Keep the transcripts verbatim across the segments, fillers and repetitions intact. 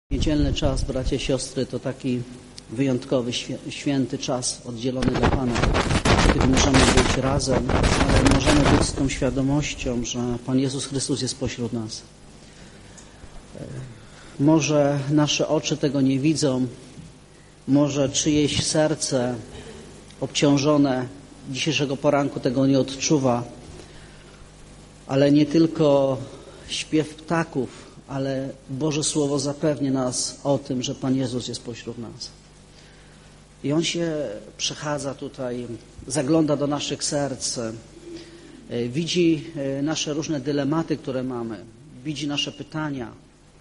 Niedzielny czas, bracia i siostry, to taki wyjątkowy, święty czas oddzielony dla Pana, kiedy możemy być razem, ale możemy być z tą świadomością, że Pan Jezus Chrystus jest pośród nas. Może nasze oczy tego nie widzą, może czyjeś serce obciążone dzisiejszego poranku tego nie odczuwa, ale nie tylko śpiew ptaków, ale Boże Słowo zapewnia nas o tym, że Pan Jezus jest pośród nas. I On się przechadza tutaj, zagląda do naszych serc, widzi nasze różne dylematy, które mamy, widzi nasze pytania,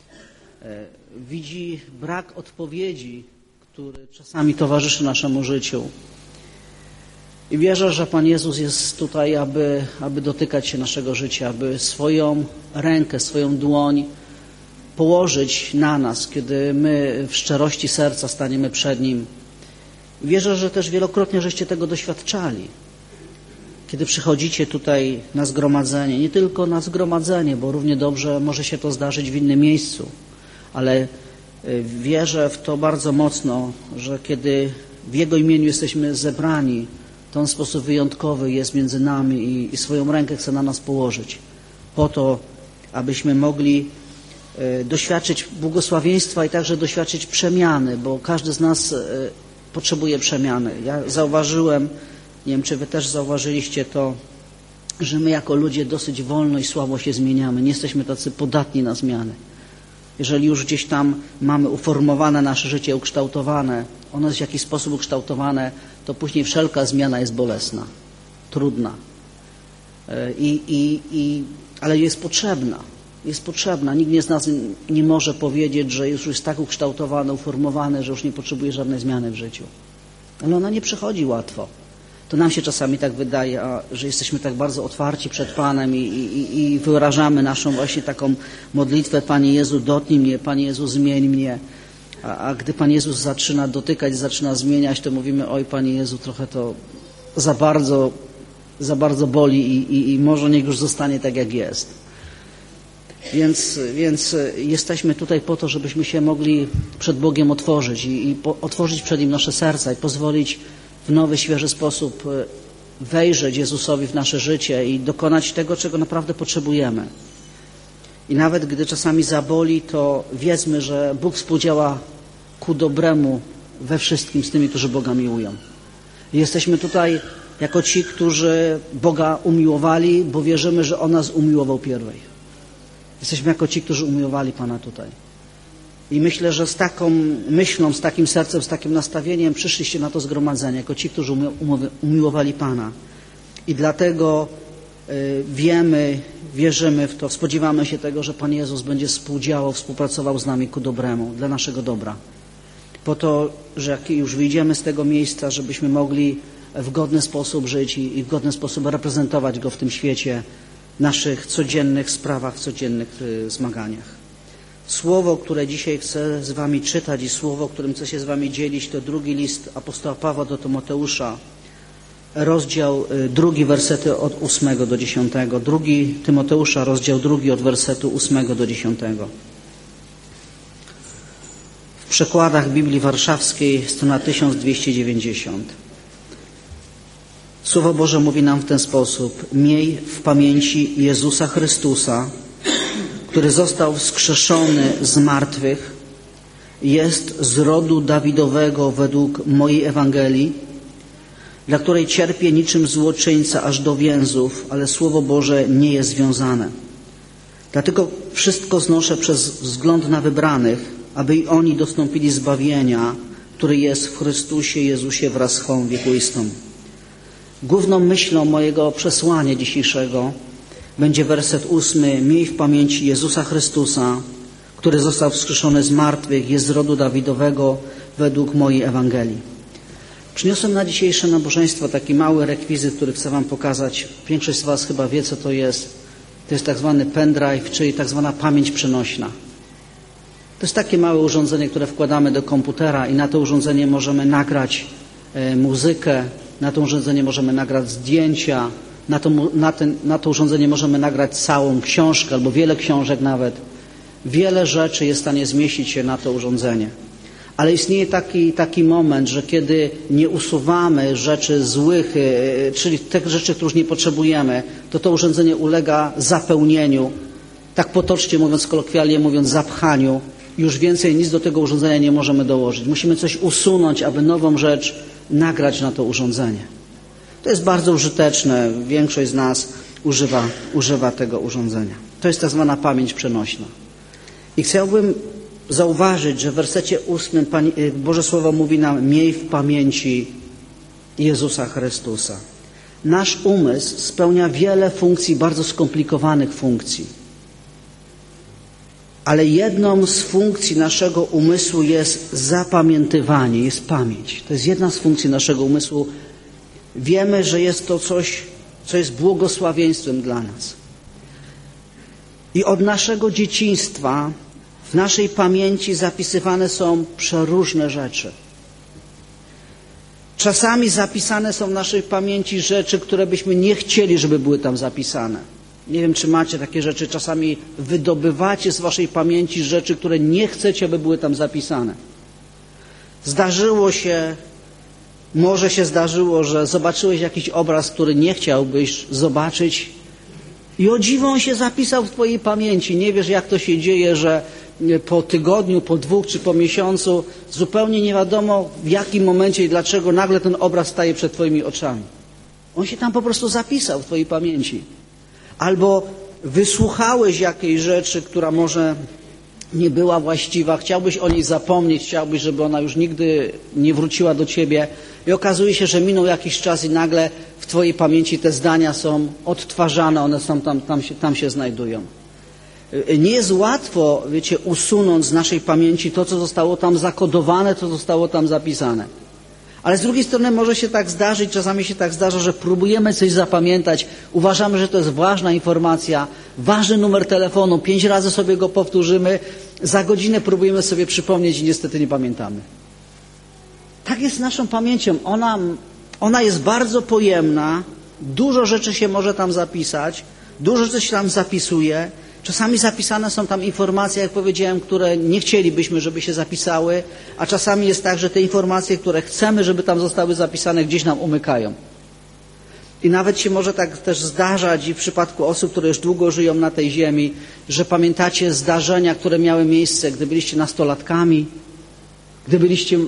widzi brak odpowiedzi, który czasami towarzyszy naszemu życiu. I wierzę, że Pan Jezus jest tutaj, aby, aby dotykać się naszego życia, aby swoją rękę, swoją dłoń położyć na nas, kiedy my w szczerości serca staniemy przed Nim. I wierzę, że też wielokrotnie żeście tego doświadczali. Kiedy przychodzicie tutaj na zgromadzenie, nie tylko na zgromadzenie, bo równie dobrze może się to zdarzyć w innym miejscu, ale wierzę w to bardzo mocno, że kiedy w Jego imieniu jesteśmy zebrani, to On w sposób wyjątkowy jest między nami i, i swoją rękę chce na nas położyć, po to, abyśmy mogli doświadczyć błogosławieństwa i także doświadczyć przemiany, bo każdy z nas potrzebuje przemiany. Ja zauważyłem, nie wiem, czy wy też zauważyliście to, że my jako ludzie dosyć wolno i słabo się zmieniamy. Nie jesteśmy tacy podatni na zmiany. Jeżeli już gdzieś tam mamy uformowane nasze życie, ukształtowane, ono jest w jakiś sposób ukształtowane, to później wszelka zmiana jest bolesna, trudna. I, i, i, ale jest potrzebna. Jest potrzebna. Nikt z nas nie może powiedzieć, że już jest tak ukształtowany, uformowany, że już nie potrzebuje żadnej zmiany w życiu. Ale ona nie przychodzi łatwo. To nam się czasami tak wydaje, a, że jesteśmy tak bardzo otwarci przed Panem i, i, i wyrażamy naszą właśnie taką modlitwę: Panie Jezu, dotknij mnie, Panie Jezu, zmień mnie. A, a gdy Pan Jezus zaczyna dotykać, zaczyna zmieniać, to mówimy: oj, Panie Jezu, trochę to za bardzo, za bardzo boli i, i, i może niech już zostanie tak, jak jest. Więc, więc jesteśmy tutaj po to, żebyśmy się mogli przed Bogiem otworzyć i, i po, otworzyć przed Nim nasze serca i pozwolić w nowy, świeży sposób wejrzeć Jezusowi w nasze życie i dokonać tego, czego naprawdę potrzebujemy. I nawet gdy czasami zaboli, to wiedzmy, że Bóg współdziała ku dobremu we wszystkim z tymi, którzy Boga miłują. I jesteśmy tutaj jako ci, którzy Boga umiłowali, bo wierzymy, że On nas umiłował pierwej. Jesteśmy jako ci, którzy umiłowali Pana tutaj. I myślę, że z taką myślą, z takim sercem, z takim nastawieniem przyszliście na to zgromadzenie, jako ci, którzy umiłowali Pana. I dlatego y, wiemy, wierzymy w to, spodziewamy się tego, że Pan Jezus będzie współdziałał, współpracował z nami ku dobremu, dla naszego dobra. Po to, że jak już wyjdziemy z tego miejsca, żebyśmy mogli w godny sposób żyć i, i w godny sposób reprezentować Go w tym świecie, w naszych codziennych sprawach, w codziennych y, zmaganiach. Słowo, które dzisiaj chcę z Wami czytać i słowo, którym chcę się z Wami dzielić, to drugi list apostoła Pawła do Tymoteusza, rozdział y, drugi, wersety od ósmego do dziesiątego. Drugi Tymoteusza, rozdział drugi, od wersetu ósmego do dziesiątego. W przekładach Biblii Warszawskiej strona tysiąc dwieście dziewięćdziesiąt. Słowo Boże mówi nam w ten sposób: miej w pamięci Jezusa Chrystusa, który został wskrzeszony z martwych, jest z rodu Dawidowego według mojej Ewangelii, dla której cierpię niczym złoczyńca aż do więzów, ale Słowo Boże nie jest związane. Dlatego wszystko znoszę przez wzgląd na wybranych, aby i oni dostąpili zbawienia, który jest w Chrystusie Jezusie wraz z chwałą wiekuistą. Główną myślą mojego przesłania dzisiejszego będzie werset ósmy. Miej w pamięci Jezusa Chrystusa, który został wskrzeszony z martwych, jest z rodu Dawidowego według mojej Ewangelii. Przyniosłem na dzisiejsze nabożeństwo taki mały rekwizyt, który chcę Wam pokazać. Większość z Was chyba wie, co to jest. To jest tak zwany pendrive, czyli tak zwana pamięć przenośna. To jest takie małe urządzenie, które wkładamy do komputera i na to urządzenie możemy nagrać e, muzykę, na to urządzenie możemy nagrać zdjęcia, na to, na, ten, na to urządzenie możemy nagrać całą książkę albo wiele książek nawet. wiele rzeczy jest w stanie zmieścić się na to urządzenie. Ale istnieje taki, taki moment, że kiedy nie usuwamy rzeczy złych, czyli tych rzeczy, których nie potrzebujemy, to to urządzenie ulega zapełnieniu, tak potocznie mówiąc, kolokwialnie mówiąc, zapchaniu. Już więcej nic do tego urządzenia nie możemy dołożyć. Musimy coś usunąć, aby nową rzecz nagrać na to urządzenie. To jest bardzo użyteczne. Większość z nas używa, używa tego urządzenia. To jest tak zwana pamięć przenośna. I chciałbym zauważyć, że w wersecie ósmym Boże Słowo mówi nam: miej w pamięci Jezusa Chrystusa. Nasz umysł spełnia wiele funkcji, bardzo skomplikowanych funkcji. Ale jedną z funkcji naszego umysłu jest zapamiętywanie, jest pamięć. To jest jedna z funkcji naszego umysłu. Wiemy, że jest to coś, co jest błogosławieństwem dla nas. I od naszego dzieciństwa w naszej pamięci zapisywane są przeróżne rzeczy. Czasami zapisane są w naszej pamięci rzeczy, które byśmy nie chcieli, żeby były tam zapisane. Nie wiem, czy macie takie rzeczy. Czasami wydobywacie z waszej pamięci rzeczy, które nie chcecie, aby były tam zapisane. Zdarzyło się, może się zdarzyło, że zobaczyłeś jakiś obraz, który nie chciałbyś zobaczyć i o dziwo on się zapisał w twojej pamięci. Nie wiesz, jak to się dzieje, że po tygodniu, po dwóch czy po miesiącu zupełnie nie wiadomo, w jakim momencie i dlaczego nagle ten obraz staje przed twoimi oczami. On się tam po prostu zapisał w twojej pamięci. Albo wysłuchałeś jakiejś rzeczy, która może nie była właściwa, chciałbyś o niej zapomnieć, chciałbyś, żeby ona już nigdy nie wróciła do ciebie i okazuje się, że minął jakiś czas i nagle w twojej pamięci te zdania są odtwarzane, one są tam, tam, się, tam się znajdują. Nie jest łatwo, wiecie, usunąć z naszej pamięci to, co zostało tam zakodowane, co zostało tam zapisane. Ale z drugiej strony może się tak zdarzyć, czasami się tak zdarza, że próbujemy coś zapamiętać, uważamy, że to jest ważna informacja, ważny numer telefonu, pięć razy sobie go powtórzymy, za godzinę próbujemy sobie przypomnieć i niestety nie pamiętamy. Tak jest z naszą pamięcią. Ona, ona jest bardzo pojemna, dużo rzeczy się może tam zapisać, dużo rzeczy się tam zapisuje. Czasami zapisane są tam informacje, jak powiedziałem, które nie chcielibyśmy, żeby się zapisały, a czasami jest tak, że te informacje, które chcemy, żeby tam zostały zapisane, gdzieś nam umykają. I nawet się może tak też zdarzać i w przypadku osób, które już długo żyją na tej ziemi, że pamiętacie zdarzenia, które miały miejsce, gdy byliście nastolatkami, gdy byliście,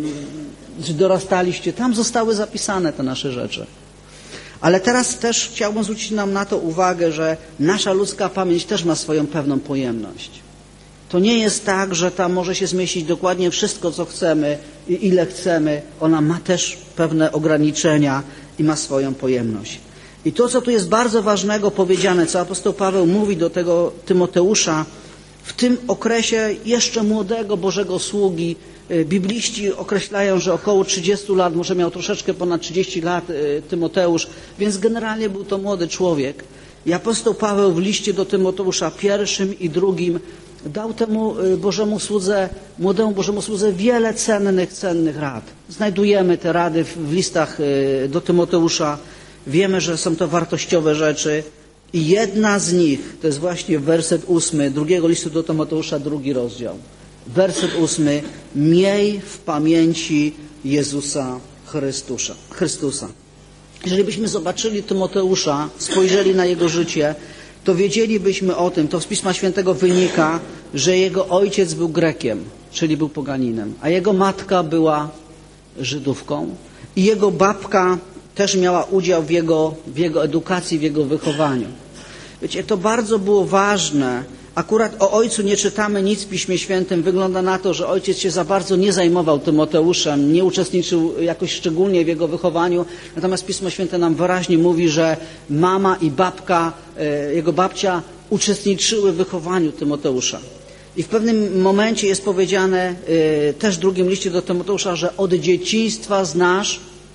gdy dorastaliście, tam zostały zapisane te nasze rzeczy. Ale teraz też chciałbym zwrócić nam na to uwagę, że nasza ludzka pamięć też ma swoją pewną pojemność. To nie jest tak, że tam może się zmieścić dokładnie wszystko, co chcemy i ile chcemy. Ona ma też pewne ograniczenia i ma swoją pojemność. I to, co tu jest bardzo ważnego powiedziane, co apostoł Paweł mówi do tego Tymoteusza, w tym okresie jeszcze młodego Bożego sługi, bibliści określają, że około trzydziestu lat, może miał troszeczkę ponad trzydzieści lat Tymoteusz, więc generalnie był to młody człowiek. I apostoł Paweł w liście do Tymoteusza pierwszym i drugim dał temu Bożemu słudze, młodemu Bożemu słudze wiele cennych, cennych rad. Znajdujemy te rady w listach do Tymoteusza. Wiemy, że są to wartościowe rzeczy. I jedna z nich, to jest właśnie werset ósmy drugiego listu do Tymoteusza, drugi rozdział. Werset ósmy. Miej w pamięci Jezusa Chrystusa. Chrystusa. Jeżeli byśmy zobaczyli Tymoteusza, spojrzeli na jego życie, to wiedzielibyśmy o tym, to z Pisma Świętego wynika, że jego ojciec był Grekiem, czyli był poganinem, a jego matka była Żydówką i jego babka też miała udział w jego, w jego edukacji, w jego wychowaniu. Wiecie, to bardzo było ważne. Akurat o ojcu nie czytamy nic w Piśmie Świętym. Wygląda na to, że ojciec się za bardzo nie zajmował Tymoteuszem, nie uczestniczył jakoś szczególnie w jego wychowaniu. Natomiast Pismo Święte nam wyraźnie mówi, że mama i babka, jego babcia uczestniczyły w wychowaniu Tymoteusza. I w pewnym momencie jest powiedziane też w drugim liście do Tymoteusza, że od dzieciństwa znasz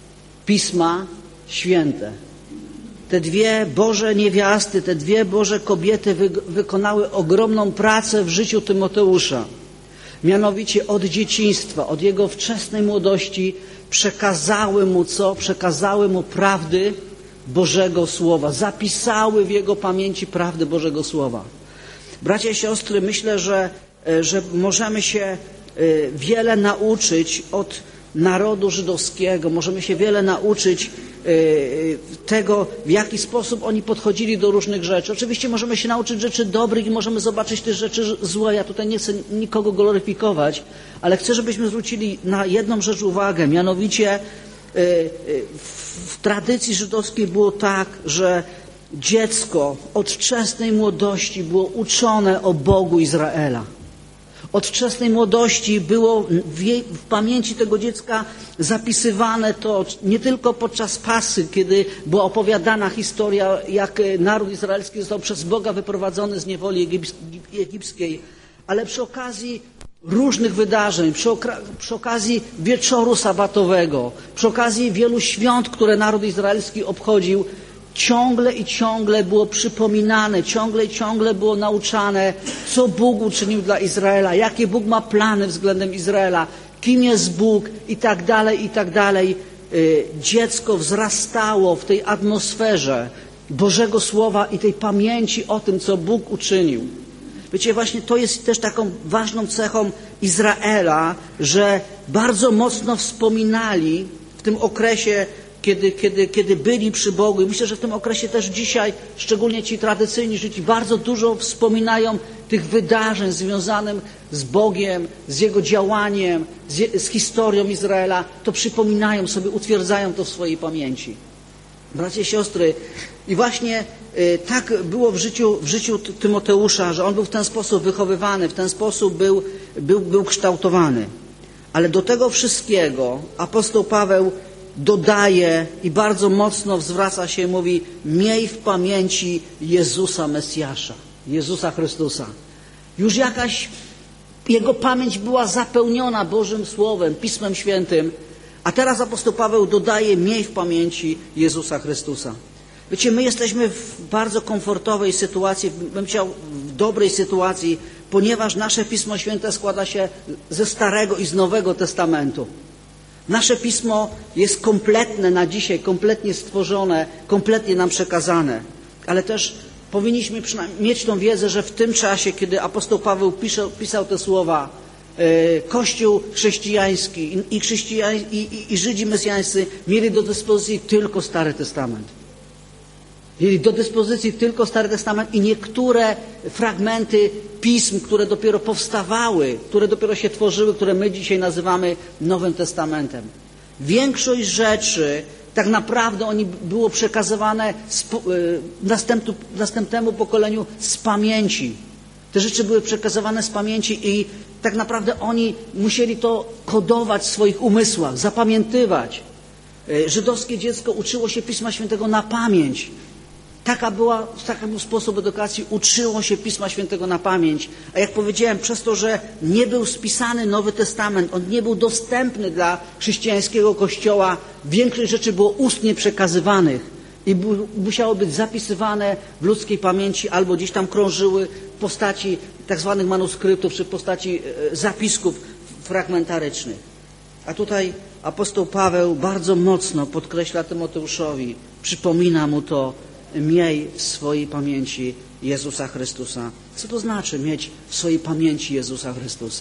Pisma Święte. Te dwie Boże niewiasty, te dwie Boże kobiety wy, wykonały ogromną pracę w życiu Tymoteusza. Mianowicie od dzieciństwa, od jego wczesnej młodości przekazały mu co? Przekazały mu prawdy Bożego Słowa. Zapisały w jego pamięci prawdy Bożego Słowa. Bracia i siostry, myślę, że, że możemy się wiele nauczyć od narodu żydowskiego. Możemy się wiele nauczyć tego, w jaki sposób oni podchodzili do różnych rzeczy. Oczywiście możemy się nauczyć rzeczy dobrych i możemy zobaczyć też rzeczy złe. Ja tutaj nie chcę nikogo gloryfikować, ale chcę, żebyśmy zwrócili na jedną rzecz uwagę. Mianowicie w tradycji żydowskiej było tak, że dziecko od wczesnej młodości było uczone o Bogu Izraela. Od wczesnej młodości było w, jej, w pamięci tego dziecka zapisywane to nie tylko podczas Pasy, kiedy była opowiadana historia, jak naród izraelski został przez Boga wyprowadzony z niewoli egipskiej, ale przy okazji różnych wydarzeń, przy, przy okazji wieczoru sabatowego, przy okazji wielu świąt, które naród izraelski obchodził, ciągle i ciągle było przypominane, ciągle i ciągle było nauczane, co Bóg uczynił dla Izraela, jakie Bóg ma plany względem Izraela, kim jest Bóg i tak dalej, i tak dalej. Dziecko wzrastało w tej atmosferze Bożego Słowa i tej pamięci o tym, co Bóg uczynił. Wiecie, właśnie to jest też taką ważną cechą Izraela, że bardzo mocno wspominali w tym okresie, Kiedy, kiedy, kiedy byli przy Bogu. I myślę, że w tym okresie też dzisiaj, szczególnie ci tradycyjni Żydzi, bardzo dużo wspominają tych wydarzeń związanych z Bogiem, z Jego działaniem, z, z historią Izraela. To przypominają sobie, utwierdzają to w swojej pamięci. Bracia i siostry, i właśnie y, tak było w życiu, w życiu Tymoteusza, że on był w ten sposób wychowywany, w ten sposób był, był, był kształtowany. Ale do tego wszystkiego apostoł Paweł dodaje i bardzo mocno zwraca się i mówi: miej w pamięci Jezusa Mesjasza, Jezusa Chrystusa. Już jakaś jego pamięć była zapełniona Bożym Słowem, Pismem Świętym, a teraz apostoł Paweł dodaje: miej w pamięci Jezusa Chrystusa. Wiecie, my jesteśmy w bardzo komfortowej sytuacji, bym chciał w dobrej sytuacji, ponieważ nasze Pismo Święte składa się ze Starego i z Nowego Testamentu. Nasze Pismo jest kompletne na dzisiaj, kompletnie stworzone, kompletnie nam przekazane. Ale też powinniśmy mieć tą wiedzę, że w tym czasie, kiedy apostoł Paweł pisał, pisał te słowa, e, Kościół chrześcijański i, chrześcijań, i, i, i Żydzi mesjańscy mieli do dyspozycji tylko Stary Testament. Mieli do dyspozycji tylko Stary Testament i niektóre fragmenty pism, które dopiero powstawały, które dopiero się tworzyły, które my dzisiaj nazywamy Nowym Testamentem. Większość rzeczy tak naprawdę oni było przekazywane następnu, następnemu pokoleniu z pamięci. Te rzeczy były przekazywane z pamięci i tak naprawdę oni musieli to kodować w swoich umysłach, zapamiętywać. Żydowskie dziecko uczyło się Pisma Świętego na pamięć. Taka była, taki był sposób edukacji, uczyło się Pisma Świętego na pamięć. A jak powiedziałem, przez to, że nie był spisany Nowy Testament, on nie był dostępny dla chrześcijańskiego Kościoła, większość rzeczy było ustnie przekazywanych i musiało być zapisywane w ludzkiej pamięci albo gdzieś tam krążyły w postaci tak zwanych manuskryptów czy w postaci zapisków fragmentarycznych. A tutaj apostoł Paweł bardzo mocno podkreśla Tymoteuszowi, przypomina mu to: miej w swojej pamięci Jezusa Chrystusa. Co to znaczy mieć w swojej pamięci Jezusa Chrystusa?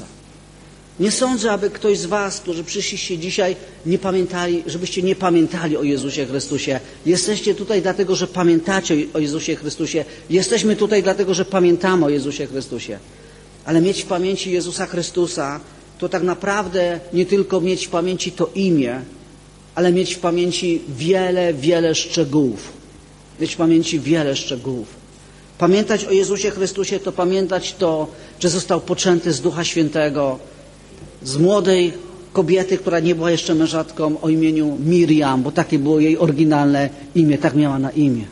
Nie sądzę, aby ktoś z was, którzy przyszliście dzisiaj, nie pamiętali, żebyście nie pamiętali o Jezusie Chrystusie. Jesteście tutaj dlatego, że pamiętacie o Jezusie Chrystusie. Jesteśmy tutaj dlatego, że pamiętamy o Jezusie Chrystusie. Ale mieć w pamięci Jezusa Chrystusa to tak naprawdę nie tylko mieć w pamięci to imię, ale mieć w pamięci wiele, wiele szczegółów. Mieć w pamięci wiele szczegółów. Pamiętać o Jezusie Chrystusie to pamiętać to, że został poczęty z Ducha Świętego, z młodej kobiety, która nie była jeszcze mężatką, o imieniu Miriam, bo takie było jej oryginalne imię, tak miała na imię.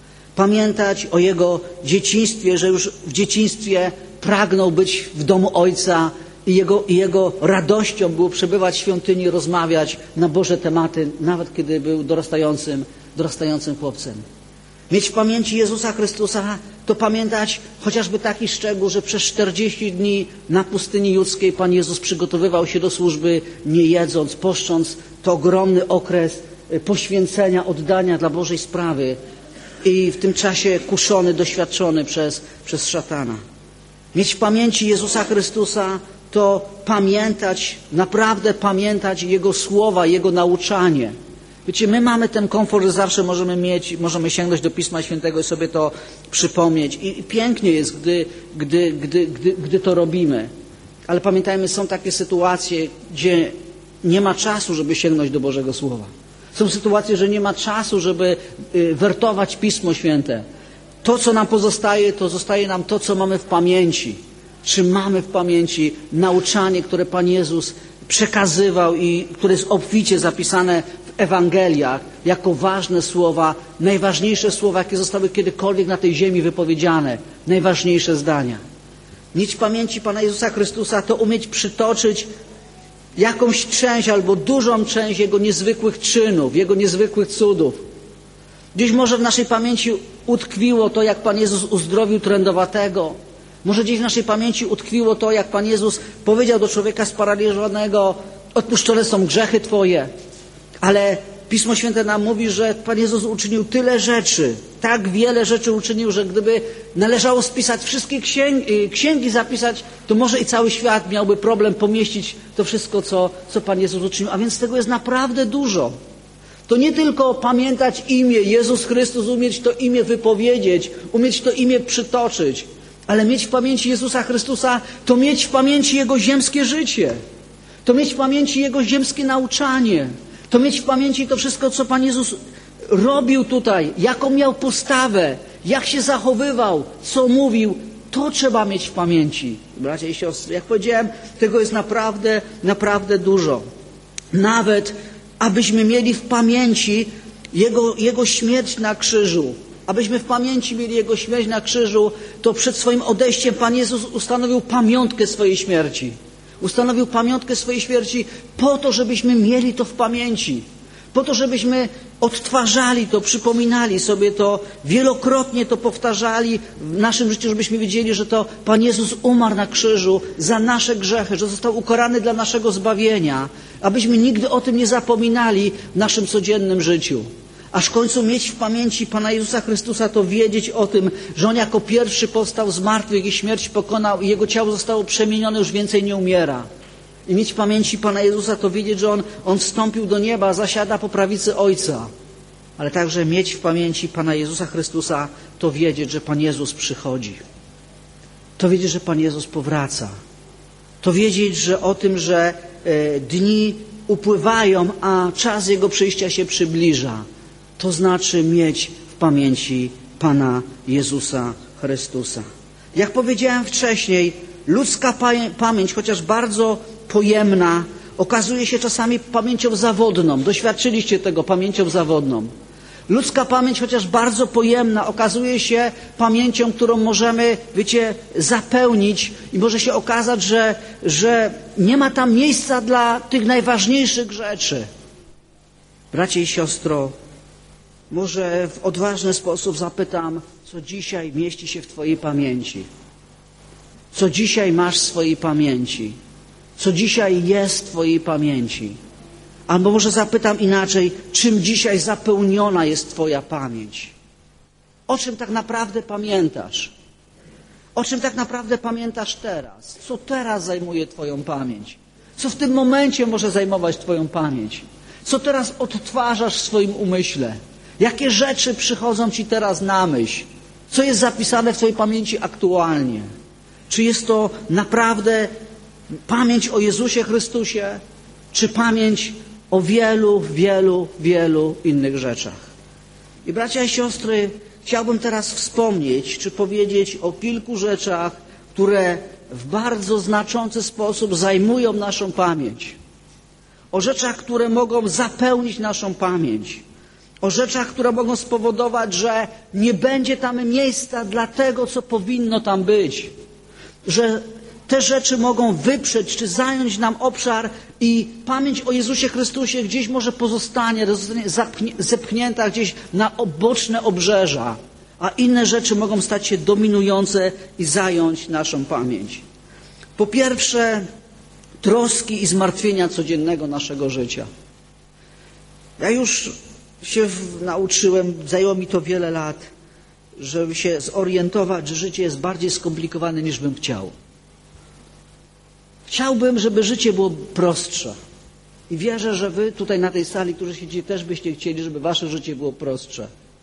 Pamiętać o jego dzieciństwie, że już w dzieciństwie pragnął być w domu Ojca i jego, i jego radością było przebywać w świątyni, rozmawiać na Boże tematy, nawet kiedy był dorastającym, dorastającym chłopcem. Mieć w pamięci Jezusa Chrystusa to pamiętać chociażby taki szczegół, że przez czterdzieści dni na pustyni judzkiej Pan Jezus przygotowywał się do służby, nie jedząc, poszcząc. To ogromny okres poświęcenia, oddania dla Bożej sprawy i w tym czasie kuszony, doświadczony przez, przez szatana. Mieć w pamięci Jezusa Chrystusa to pamiętać, naprawdę pamiętać Jego słowa, Jego nauczanie. Wiecie, my mamy ten komfort, że zawsze możemy mieć, możemy sięgnąć do Pisma Świętego i sobie to przypomnieć. I, i pięknie jest, gdy, gdy, gdy, gdy, gdy to robimy. Ale pamiętajmy, są takie sytuacje, gdzie nie ma czasu, żeby sięgnąć do Bożego Słowa. Są sytuacje, że nie ma czasu, żeby wertować Pismo Święte. To, co nam pozostaje, to zostaje nam to, co mamy w pamięci. Czy mamy w pamięci nauczanie, które Pan Jezus przekazywał i które jest obficie zapisane w Ewangeliach jako ważne słowa, najważniejsze słowa, jakie zostały kiedykolwiek na tej ziemi wypowiedziane, najważniejsze zdania. Mieć w pamięci Pana Jezusa Chrystusa to umieć przytoczyć jakąś część albo dużą część Jego niezwykłych czynów, Jego niezwykłych cudów. Gdzieś może w naszej pamięci utkwiło to, jak Pan Jezus uzdrowił trędowatego. Może gdzieś w naszej pamięci utkwiło to, jak Pan Jezus powiedział do człowieka sparaliżowanego: odpuszczone są grzechy Twoje. Ale Pismo Święte nam mówi, że Pan Jezus uczynił tyle rzeczy, tak wiele rzeczy uczynił, że gdyby należało spisać wszystkie księgi, księgi zapisać, to może i cały świat miałby problem pomieścić to wszystko, co, co Pan Jezus uczynił. A więc tego jest naprawdę dużo. To nie tylko pamiętać imię Jezus Chrystus, umieć to imię wypowiedzieć, umieć to imię przytoczyć, ale mieć w pamięci Jezusa Chrystusa, to mieć w pamięci Jego ziemskie życie, to mieć w pamięci Jego ziemskie nauczanie, to mieć w pamięci to wszystko, co Pan Jezus robił tutaj, jaką miał postawę, jak się zachowywał, co mówił, to trzeba mieć w pamięci. Bracia i siostry, jak powiedziałem, tego jest naprawdę, naprawdę dużo. Nawet abyśmy mieli w pamięci Jego, Jego śmierć na krzyżu. Abyśmy w pamięci mieli Jego śmierć na krzyżu, to przed swoim odejściem Pan Jezus ustanowił pamiątkę swojej śmierci. Ustanowił pamiątkę swojej śmierci po to, żebyśmy mieli to w pamięci. Po to, żebyśmy odtwarzali to, przypominali sobie to, wielokrotnie to powtarzali w naszym życiu, żebyśmy wiedzieli, że to Pan Jezus umarł na krzyżu za nasze grzechy, że został ukarany dla naszego zbawienia, abyśmy nigdy o tym nie zapominali w naszym codziennym życiu. Aż w końcu mieć w pamięci Pana Jezusa Chrystusa, to wiedzieć o tym, że On jako pierwszy powstał z martwych i śmierć pokonał i Jego ciało zostało przemienione, już więcej nie umiera. I mieć w pamięci Pana Jezusa, to wiedzieć, że On, On wstąpił do nieba, zasiada po prawicy Ojca. Ale także mieć w pamięci Pana Jezusa Chrystusa, to wiedzieć, że Pan Jezus przychodzi. To wiedzieć, że Pan Jezus powraca. To wiedzieć, że o tym, że e, dni upływają, a czas Jego przyjścia się przybliża. To znaczy mieć w pamięci Pana Jezusa Chrystusa. Jak powiedziałem wcześniej, ludzka pamięć, chociaż bardzo pojemna, okazuje się czasami pamięcią zawodną. Doświadczyliście tego, pamięcią zawodną. Ludzka pamięć, chociaż bardzo pojemna, okazuje się pamięcią, którą możemy, wiecie, zapełnić i może się okazać, że, że nie ma tam miejsca dla tych najważniejszych rzeczy. Bracie i siostro, może w odważny sposób zapytam, co dzisiaj mieści się w Twojej pamięci? Co dzisiaj masz w swojej pamięci? Co dzisiaj jest w Twojej pamięci? Albo może zapytam inaczej, czym dzisiaj zapełniona jest Twoja pamięć? O czym tak naprawdę pamiętasz? O czym tak naprawdę pamiętasz teraz? Co teraz zajmuje Twoją pamięć? Co w tym momencie może zajmować Twoją pamięć? Co teraz odtwarzasz w swoim umyśle? Jakie rzeczy przychodzą Ci teraz na myśl? Co jest zapisane w Twojej pamięci aktualnie? Czy jest to naprawdę pamięć o Jezusie Chrystusie, czy pamięć o wielu, wielu, wielu innych rzeczach? I bracia i siostry, chciałbym teraz wspomnieć, czy powiedzieć o kilku rzeczach, które w bardzo znaczący sposób zajmują naszą pamięć. O rzeczach, które mogą zapełnić naszą pamięć. O rzeczach, które mogą spowodować, że nie będzie tam miejsca dla tego, co powinno tam być. Że te rzeczy mogą wyprzeć, czy zająć nam obszar i pamięć o Jezusie Chrystusie gdzieś może pozostanie, zostanie zepchnięta gdzieś na boczne obrzeża, a inne rzeczy mogą stać się dominujące i zająć naszą pamięć. Po pierwsze, troski i zmartwienia codziennego naszego życia. Ja już się nauczyłem, zajęło mi to wiele lat, żeby się zorientować, że życie jest bardziej skomplikowane niż bym chciał. Chciałbym, żeby życie było prostsze. I wierzę, że wy tutaj na tej sali, którzy siedzicie, też byście chcieli, żeby wasze życie było prostsze.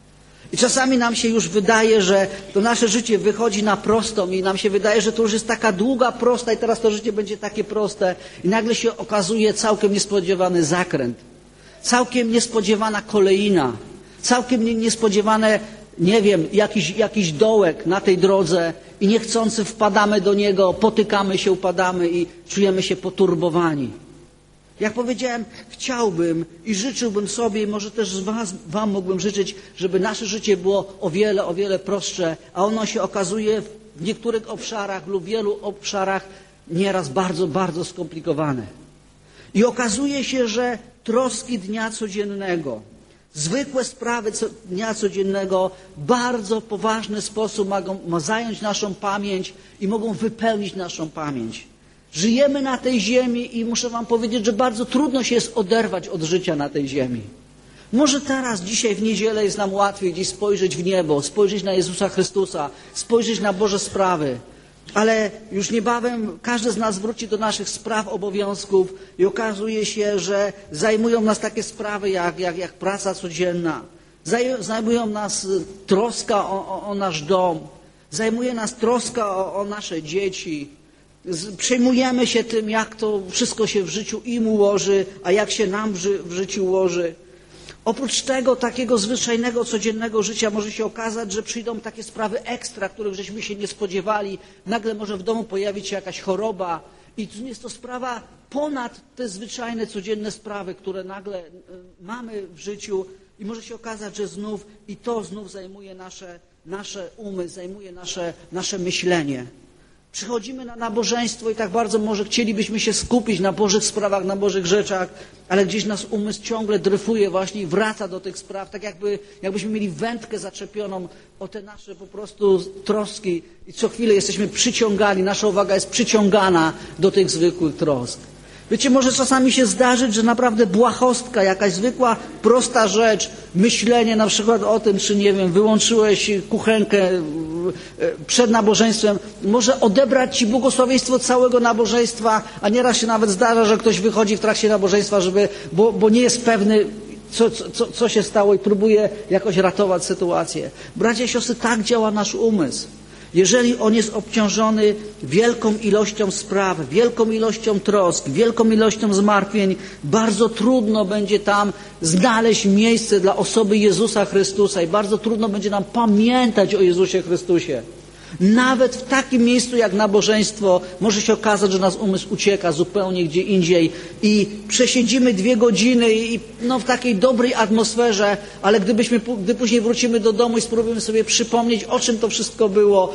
I czasami nam się już wydaje, że to nasze życie wychodzi na prostą i nam się wydaje, że to już jest taka długa, prosta i teraz to życie będzie takie proste. I nagle się okazuje całkiem niespodziewany zakręt. Całkiem niespodziewana kolejna. Całkiem niespodziewane, nie wiem, jakiś, jakiś dołek na tej drodze i niechcący wpadamy do niego, potykamy się, upadamy i czujemy się poturbowani. Jak powiedziałem, chciałbym i życzyłbym sobie, i może też z was, wam mógłbym życzyć, żeby nasze życie było o wiele, o wiele prostsze, a ono się okazuje w niektórych obszarach lub wielu obszarach nieraz bardzo, bardzo skomplikowane. I okazuje się, że troski dnia codziennego, zwykłe sprawy dnia codziennego w bardzo poważny sposób mogą, mogą zająć naszą pamięć i mogą wypełnić naszą pamięć. Żyjemy na tej ziemi i muszę wam powiedzieć, że bardzo trudno się jest oderwać od życia na tej ziemi. Może teraz, dzisiaj w niedzielę jest nam łatwiej gdzieś spojrzeć w niebo, spojrzeć na Jezusa Chrystusa, spojrzeć na Boże sprawy. Ale już niebawem każdy z nas wróci do naszych spraw, obowiązków i okazuje się, że zajmują nas takie sprawy jak, jak, jak praca codzienna. Zajmują nas troska o, o, o nasz dom. Zajmuje nas troska o, o nasze dzieci. Przejmujemy się tym, jak to wszystko się w życiu im ułoży, a jak się nam w, ży w życiu ułoży. Oprócz tego takiego zwyczajnego, codziennego życia może się okazać, że przyjdą takie sprawy ekstra, których żeśmy się nie spodziewali. Nagle może w domu pojawić się jakaś choroba i jest to sprawa ponad te zwyczajne, codzienne sprawy, które nagle mamy w życiu i może się okazać, że znów i to znów zajmuje nasze, nasze umy, zajmuje nasze, nasze myślenie. Przychodzimy na nabożeństwo i tak bardzo może chcielibyśmy się skupić na Bożych sprawach, na Bożych rzeczach, ale gdzieś nas umysł ciągle dryfuje właśnie i wraca do tych spraw, tak jakby, jakbyśmy mieli wędkę zaczepioną o te nasze po prostu troski i co chwilę jesteśmy przyciągani, nasza uwaga jest przyciągana do tych zwykłych trosk. Wiecie, może czasami się zdarzyć, że naprawdę błahostka, jakaś zwykła, prosta rzecz, myślenie na przykład o tym, czy nie wiem, wyłączyłeś kuchenkę przed nabożeństwem, może odebrać ci błogosławieństwo całego nabożeństwa, a nieraz się nawet zdarza, że ktoś wychodzi w trakcie nabożeństwa, żeby, bo, bo nie jest pewny, co, co, co się stało i próbuje jakoś ratować sytuację. Bracia i siostry, tak działa nasz umysł. Jeżeli on jest obciążony wielką ilością spraw, wielką ilością trosk, wielką ilością zmartwień, bardzo trudno będzie tam znaleźć miejsce dla osoby Jezusa Chrystusa i bardzo trudno będzie nam pamiętać o Jezusie Chrystusie. Nawet w takim miejscu jak nabożeństwo może się okazać, że nasz umysł ucieka zupełnie gdzie indziej i przesiedzimy dwie godziny i no, w takiej dobrej atmosferze, ale gdybyśmy, gdy później wrócimy do domu i spróbujemy sobie przypomnieć, o czym to wszystko było,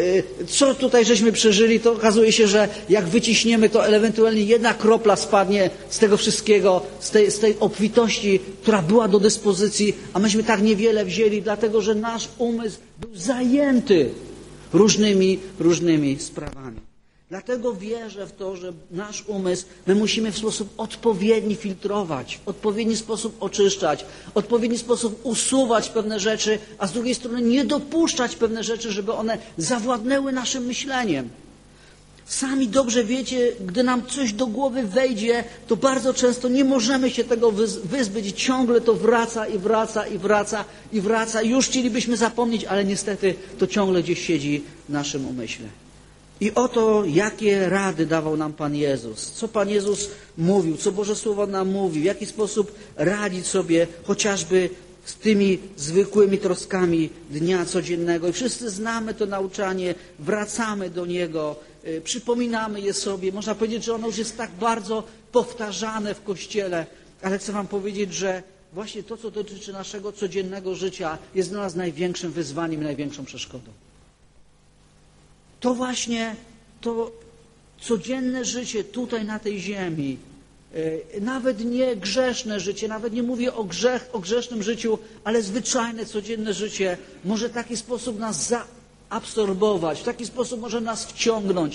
co tutaj żeśmy przeżyli, to okazuje się, że jak wyciśniemy, to ewentualnie jedna kropla spadnie z tego wszystkiego, z tej, z tej obfitości, która była do dyspozycji, a myśmy tak niewiele wzięli, dlatego że nasz umysł był zajęty różnymi, różnymi sprawami. Dlatego wierzę w to, że nasz umysł my musimy w sposób odpowiedni filtrować, w odpowiedni sposób oczyszczać, w odpowiedni sposób usuwać pewne rzeczy, a z drugiej strony nie dopuszczać pewne rzeczy, żeby one zawładnęły naszym myśleniem. Sami dobrze wiecie, gdy nam coś do głowy wejdzie, to bardzo często nie możemy się tego wyzbyć. Ciągle to wraca i wraca i wraca i wraca. Już chcielibyśmy zapomnieć, ale niestety to ciągle gdzieś siedzi w naszym umyśle. I oto jakie rady dawał nam Pan Jezus. Co Pan Jezus mówił, co Boże Słowo nam mówi, w jaki sposób radzić sobie chociażby z tymi zwykłymi troskami dnia codziennego. I wszyscy znamy to nauczanie, wracamy do niego, yy, przypominamy je sobie. Można powiedzieć, że ono już jest tak bardzo powtarzane w Kościele, ale chcę wam powiedzieć, że właśnie to, co dotyczy naszego codziennego życia, jest dla nas największym wyzwaniem, największą przeszkodą. To właśnie to codzienne życie tutaj na tej ziemi, nawet nie grzeszne życie, nawet nie mówię o, grzech, o grzesznym życiu, ale zwyczajne, codzienne życie może w taki sposób nas zaabsorbować, w taki sposób może nas wciągnąć,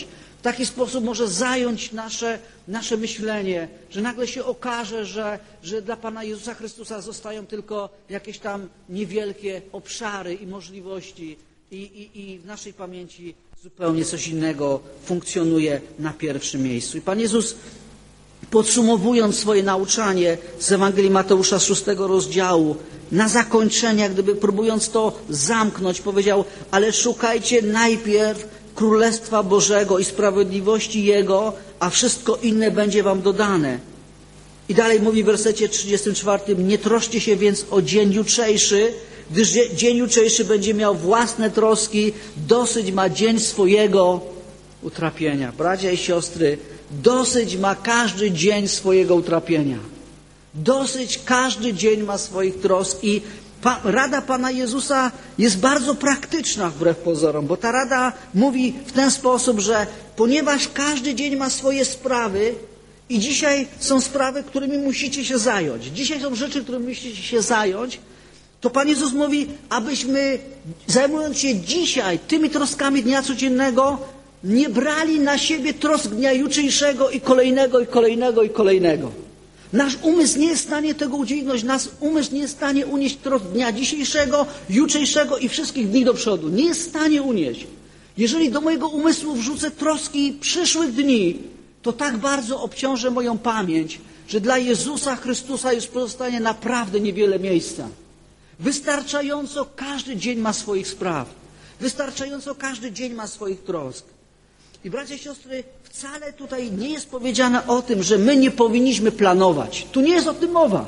taki sposób może zająć nasze, nasze myślenie, że nagle się okaże, że, że dla Pana Jezusa Chrystusa zostają tylko jakieś tam niewielkie obszary i możliwości i, i, i w naszej pamięci zupełnie coś innego funkcjonuje na pierwszym miejscu. I Pan Jezus, podsumowując swoje nauczanie z Ewangelii Mateusza z szóstego rozdziału, na zakończenie, jak gdyby próbując to zamknąć, powiedział: ale szukajcie najpierw Królestwa Bożego i sprawiedliwości Jego, a wszystko inne będzie wam dodane. I dalej mówi w wersecie trzydziestym czwartym: nie troszcie się więc o dzień jutrzejszy, gdyż dzień jutrzejszy będzie miał własne troski, dosyć ma dzień swojego utrapienia. Bracia i siostry, dosyć ma każdy dzień swojego utrapienia. Dosyć każdy dzień ma swoich trosk i pa, rada Pana Jezusa jest bardzo praktyczna wbrew pozorom, bo ta rada mówi w ten sposób, że ponieważ każdy dzień ma swoje sprawy i dzisiaj są sprawy, którymi musicie się zająć, dzisiaj są rzeczy, którymi musicie się zająć, to Pan Jezus mówi, abyśmy zajmując się dzisiaj tymi troskami dnia codziennego, nie brali na siebie trosk dnia jutrzejszego i kolejnego, i kolejnego, i kolejnego. Nasz umysł nie jest w stanie tego udźwignąć, nasz umysł nie jest w stanie unieść trosk dnia dzisiejszego, jutrzejszego i wszystkich dni do przodu. Nie jest w stanie unieść. Jeżeli do mojego umysłu wrzucę troski przyszłych dni, to tak bardzo obciążę moją pamięć, że dla Jezusa Chrystusa już pozostanie naprawdę niewiele miejsca. Wystarczająco każdy dzień ma swoich spraw. Wystarczająco każdy dzień ma swoich trosk. I bracia i siostry, wcale tutaj nie jest powiedziane o tym, że my nie powinniśmy planować. Tu nie jest o tym mowa.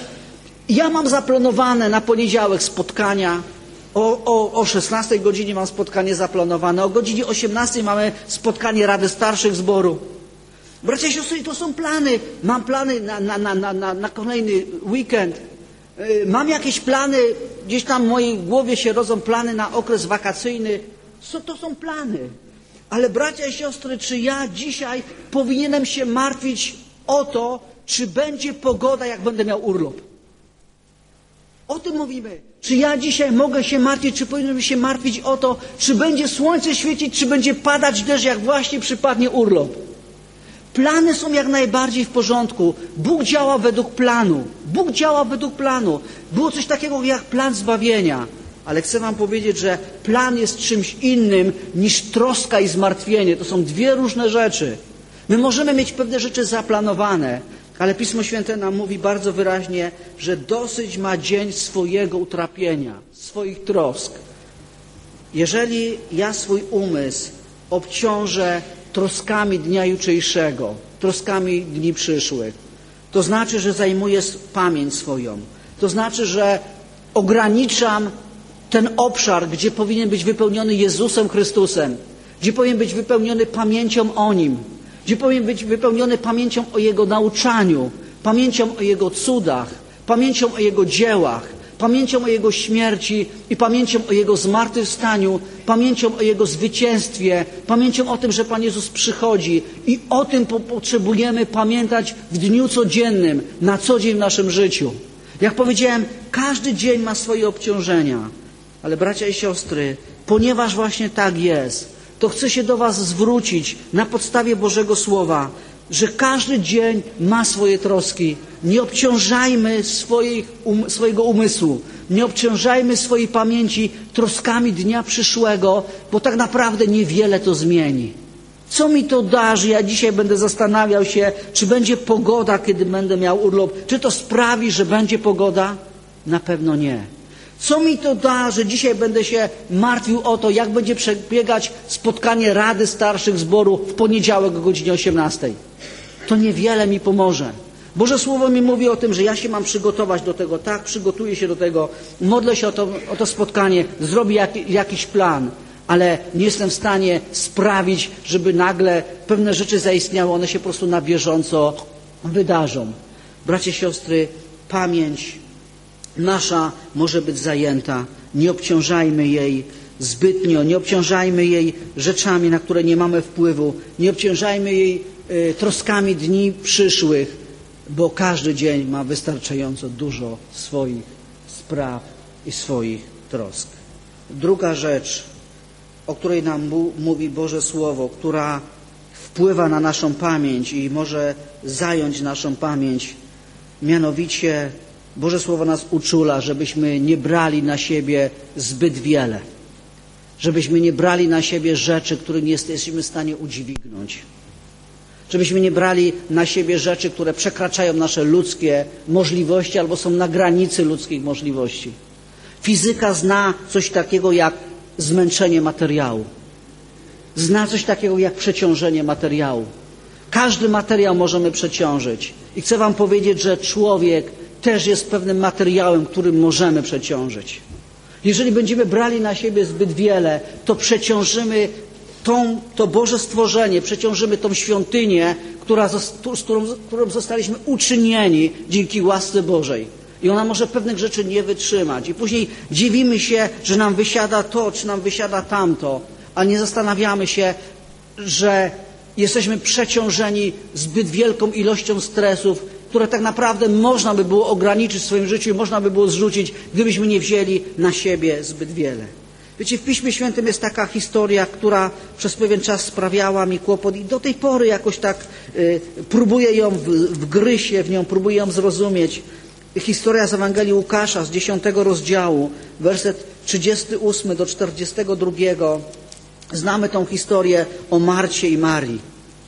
Ja mam zaplanowane na poniedziałek spotkania. O, o, o szesnastej godzinie mam spotkanie zaplanowane. O godzinie osiemnastej mamy spotkanie Rady Starszych Zboru. Bracia i siostry, to są plany. Mam plany na, na, na, na, na, na kolejny weekend. Mam jakieś plany, gdzieś tam w mojej głowie się rodzą plany na okres wakacyjny. Co to są plany? Ale bracia i siostry, czy ja dzisiaj powinienem się martwić o to, czy będzie pogoda, jak będę miał urlop? O tym mówimy. Czy ja dzisiaj mogę się martwić, czy powinienem się martwić o to, czy będzie słońce świecić, czy będzie padać deszcz, jak właśnie przypadnie urlop? Plany są jak najbardziej w porządku. Bóg działa według planu. Bóg działa według planu. Było coś takiego jak plan zbawienia. Ale chcę wam powiedzieć, że plan jest czymś innym niż troska i zmartwienie. To są dwie różne rzeczy. My możemy mieć pewne rzeczy zaplanowane, ale Pismo Święte nam mówi bardzo wyraźnie, że dosyć ma dzień swojego utrapienia, swoich trosk. Jeżeli ja swój umysł obciążę troskami dnia jutrzejszego, troskami dni przyszłych, to znaczy, że zajmuję pamięć swoją. To znaczy, że ograniczam ten obszar, gdzie powinien być wypełniony Jezusem Chrystusem, gdzie powinien być wypełniony pamięcią o Nim, gdzie powinien być wypełniony pamięcią o Jego nauczaniu, pamięcią o Jego cudach, pamięcią o Jego dziełach, pamięcią o Jego śmierci i pamięcią o Jego zmartwychwstaniu, pamięcią o Jego zwycięstwie, pamięcią o tym, że Pan Jezus przychodzi i o tym po- potrzebujemy pamiętać w dniu codziennym, na co dzień w naszym życiu. Jak powiedziałem, każdy dzień ma swoje obciążenia, ale bracia i siostry, ponieważ właśnie tak jest, to chcę się do was zwrócić na podstawie Bożego Słowa, że każdy dzień ma swoje troski. Nie obciążajmy swoich, um, swojego umysłu, nie obciążajmy swojej pamięci troskami dnia przyszłego, bo tak naprawdę niewiele to zmieni. Co mi to da, że ja dzisiaj będę zastanawiał się, czy będzie pogoda, kiedy będę miał urlop? Czy to sprawi, że będzie pogoda? Na pewno nie. Co mi to da, że dzisiaj będę się martwił o to, jak będzie przebiegać spotkanie Rady Starszych Zboru w poniedziałek o godzinie osiemnastej? To niewiele mi pomoże. Boże Słowo mi mówi o tym, że ja się mam przygotować do tego. Tak, przygotuję się do tego. Modlę się o to, o to spotkanie. Zrobię jak, jakiś plan. Ale nie jestem w stanie sprawić, żeby nagle pewne rzeczy zaistniały. One się po prostu na bieżąco wydarzą. Bracie, siostry, pamięć nasza może być zajęta. Nie obciążajmy jej zbytnio. Nie obciążajmy jej rzeczami, na które nie mamy wpływu. Nie obciążajmy jej y, troskami dni przyszłych, bo każdy dzień ma wystarczająco dużo swoich spraw i swoich trosk. Druga rzecz, o której nam mówi Boże Słowo, która wpływa na naszą pamięć i może zająć naszą pamięć. Mianowicie Boże Słowo nas uczula, żebyśmy nie brali na siebie zbyt wiele. Żebyśmy nie brali na siebie rzeczy, których nie jesteśmy w stanie udźwignąć. Żebyśmy nie brali na siebie rzeczy, które przekraczają nasze ludzkie możliwości albo są na granicy ludzkich możliwości. Fizyka zna coś takiego jak zmęczenie materiału. Zna coś takiego jak przeciążenie materiału. Każdy materiał możemy przeciążyć. I chcę wam powiedzieć, że człowiek też jest pewnym materiałem, którym możemy przeciążyć. Jeżeli będziemy brali na siebie zbyt wiele, to przeciążymy tą, to Boże stworzenie, przeciążymy tą świątynię, która, z którą, którą zostaliśmy uczynieni dzięki łasce Bożej. I ona może pewnych rzeczy nie wytrzymać. I później dziwimy się, że nam wysiada to, czy nam wysiada tamto, a nie zastanawiamy się, że jesteśmy przeciążeni zbyt wielką ilością stresów, które tak naprawdę można by było ograniczyć w swoim życiu i można by było zrzucić, gdybyśmy nie wzięli na siebie zbyt wiele. Wiecie, w Piśmie Świętym jest taka historia, która przez pewien czas sprawiała mi kłopot i do tej pory jakoś tak y, próbuję ją w, wgryźć się w nią, próbuję ją zrozumieć. Historia z Ewangelii Łukasza z dziesiątego rozdziału, werset trzydziesty ósmy do czterdziestego drugiego. Znamy tą historię o Marcie i Marii.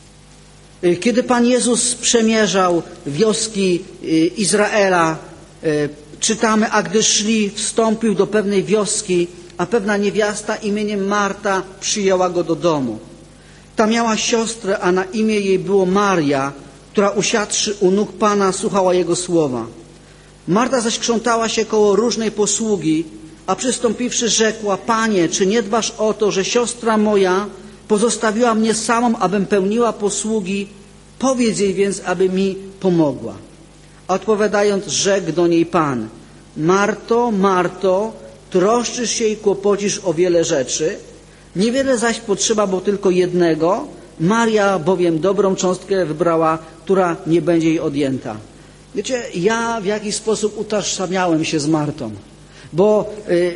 Kiedy Pan Jezus przemierzał wioski Izraela, czytamy, a gdy szli, wstąpił do pewnej wioski, a pewna niewiasta imieniem Marta przyjęła go do domu. Ta miała siostrę, a na imię jej było Maria, która usiadłszy u nóg Pana słuchała Jego słowa. Marta zaś krzątała się koło różnej posługi, a przystąpiwszy rzekła: Panie, czy nie dbasz o to, że siostra moja pozostawiła mnie samą, abym pełniła posługi? Powiedz jej więc, aby mi pomogła. A odpowiadając, rzekł do niej Pan: Marto, Marto, troszczysz się i kłopocisz o wiele rzeczy, niewiele zaś potrzeba, bo tylko jednego. Maria bowiem dobrą cząstkę wybrała, która nie będzie jej odjęta. Wiecie, ja w jakiś sposób utożsamiałem się z Martą, bo yy,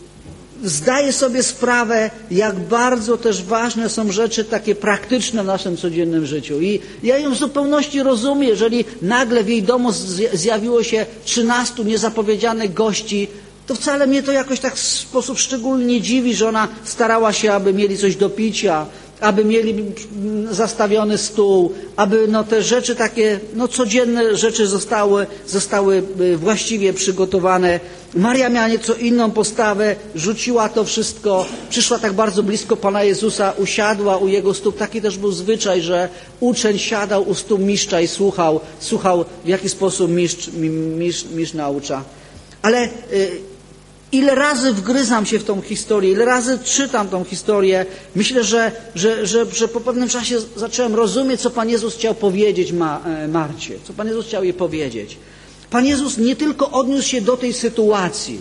zdaję sobie sprawę, jak bardzo też ważne są rzeczy takie praktyczne w naszym codziennym życiu. I ja ją w zupełności rozumiem, jeżeli nagle w jej domu zjawiło się trzynastu niezapowiedzianych gości, to wcale mnie to jakoś tak w sposób szczególnie dziwi, że ona starała się, aby mieli coś do picia, aby mieli zastawiony stół, aby no te rzeczy takie, no codzienne rzeczy zostały, zostały właściwie przygotowane. Maria miała nieco inną postawę, rzuciła to wszystko, przyszła tak bardzo blisko Pana Jezusa, usiadła u Jego stóp. Taki też był zwyczaj, że uczeń siadał u stóp mistrza i słuchał, słuchał w jaki sposób mistrz, mistrz, mistrz naucza. Ale y, ile razy wgryzam się w tą historię, ile razy czytam tą historię, myślę, że, że, że, że po pewnym czasie zacząłem rozumieć, co Pan Jezus chciał powiedzieć Ma, Marcie, co Pan Jezus chciał jej powiedzieć. Pan Jezus nie tylko odniósł się do tej sytuacji,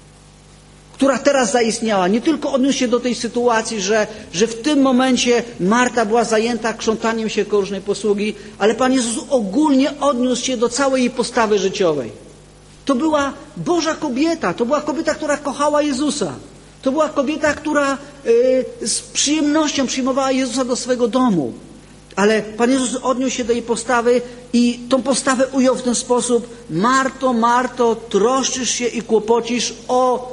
która teraz zaistniała, nie tylko odniósł się do tej sytuacji, że, że w tym momencie Marta była zajęta krzątaniem się koło różnej posługi, ale Pan Jezus ogólnie odniósł się do całej jej postawy życiowej. To była Boża kobieta, to była kobieta, która kochała Jezusa. To była kobieta, która y, z przyjemnością przyjmowała Jezusa do swego domu. Ale Pan Jezus odniósł się do jej postawy i tą postawę ujął w ten sposób: Marto, Marto, troszczysz się i kłopocisz o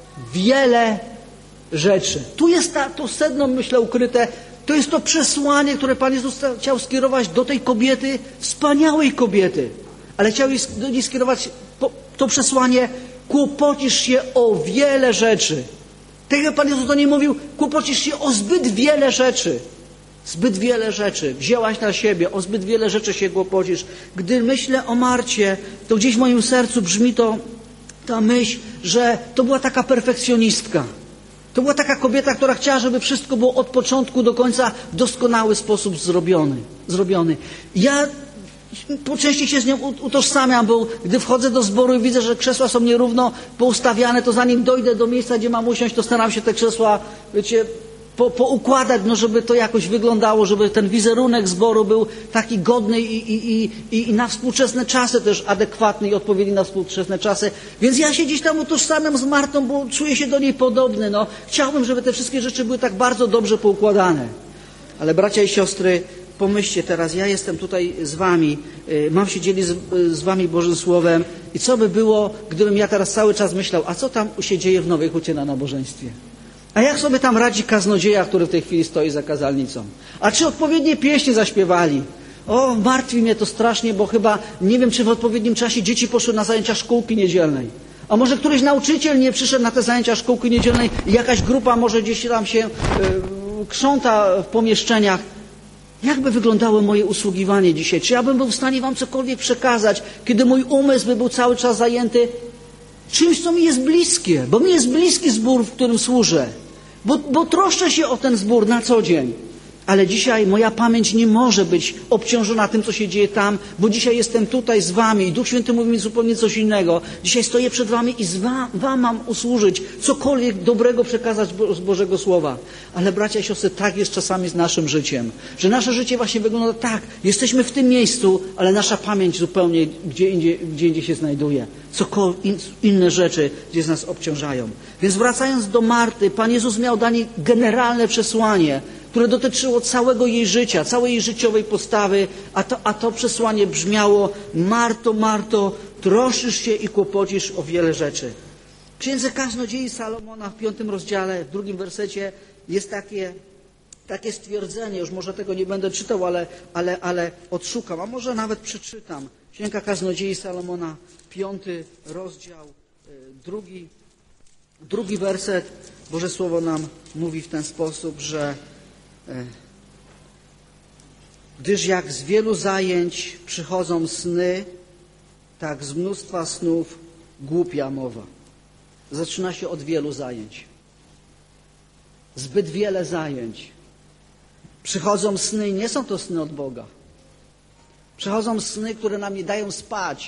wiele rzeczy. Tu jest ta, to sedno, myślę, ukryte. To jest to przesłanie, które Pan Jezus chciał skierować do tej kobiety, wspaniałej kobiety. Ale chciał do niej skierować to przesłanie: kłopocisz się o wiele rzeczy. Tak jak Pan Jezus do niej mówił, kłopocisz się o zbyt wiele rzeczy. Zbyt wiele rzeczy wzięłaś na siebie, o zbyt wiele rzeczy się kłopocisz. Gdy myślę o Marcie, to gdzieś w moim sercu brzmi to, ta myśl, że to była taka perfekcjonistka. To była taka kobieta, która chciała, żeby wszystko było od początku do końca w doskonały sposób zrobiony. zrobiony. Ja po części się z nią utożsamiam, bo gdy wchodzę do zboru i widzę, że krzesła są nierówno poustawiane, to zanim dojdę do miejsca, gdzie mam usiąść, to staram się te krzesła, wiecie, po, poukładać, no żeby to jakoś wyglądało, żeby ten wizerunek zboru był taki godny i, i, i, i na współczesne czasy też adekwatny i odpowiedni na współczesne czasy. Więc ja się gdzieś tam utożsamiam z Martą, bo czuję się do niej podobny. No, chciałbym, żeby te wszystkie rzeczy były tak bardzo dobrze poukładane. Ale bracia i siostry, pomyślcie teraz, ja jestem tutaj z wami, mam się dzielić z, z wami Bożym Słowem i co by było, gdybym ja teraz cały czas myślał, a co tam się dzieje w Nowej Hucie na nabożeństwie? A jak sobie tam radzi kaznodzieja, który w tej chwili stoi za kazalnicą? A czy odpowiednie pieśni zaśpiewali? O, martwi mnie to strasznie, bo chyba nie wiem, czy w odpowiednim czasie dzieci poszły na zajęcia szkółki niedzielnej. A może któryś nauczyciel nie przyszedł na te zajęcia szkółki niedzielnej i jakaś grupa może gdzieś tam się yy, krząta w pomieszczeniach. Jak by wyglądało moje usługiwanie dzisiaj? Czy ja bym był w stanie wam cokolwiek przekazać, kiedy mój umysł by był cały czas zajęty czymś, co mi jest bliskie? Bo mi jest bliski zbór, w którym służę. Bo, bo troszczę się o ten zbór na co dzień. Ale dzisiaj moja pamięć nie może być obciążona tym, co się dzieje tam, bo dzisiaj jestem tutaj z wami i Duch Święty mówi mi zupełnie coś innego. Dzisiaj stoję przed wami i z wam, wam mam usłużyć, cokolwiek dobrego przekazać z Bożego Słowa. Ale bracia i siostry, tak jest czasami z naszym życiem. Że nasze życie właśnie wygląda tak. Jesteśmy w tym miejscu, ale nasza pamięć zupełnie gdzie indziej, gdzie indziej się znajduje. Cokolwiek, in, inne rzeczy gdzieś nas obciążają. Więc wracając do Marty, Pan Jezus miał dla niej generalne przesłanie, które dotyczyło całego jej życia, całej jej życiowej postawy, a to, a to przesłanie brzmiało: Marto, Marto, troszysz się i kłopocisz o wiele rzeczy. W Księdze Kaznodziei Salomona w piątym rozdziale, w drugim wersecie jest takie, takie stwierdzenie, już może tego nie będę czytał, ale, ale, ale odszukam, a może nawet przeczytam. Księga Kaznodziei Salomona, piąty rozdział, drugi, drugi werset. Boże Słowo nam mówi w ten sposób, że gdyż jak z wielu zajęć przychodzą sny, tak z mnóstwa snów głupia mowa. Zaczyna się od wielu zajęć. Zbyt wiele zajęć. Przychodzą sny i nie są to sny od Boga. Przychodzą sny, które nam nie dają spać.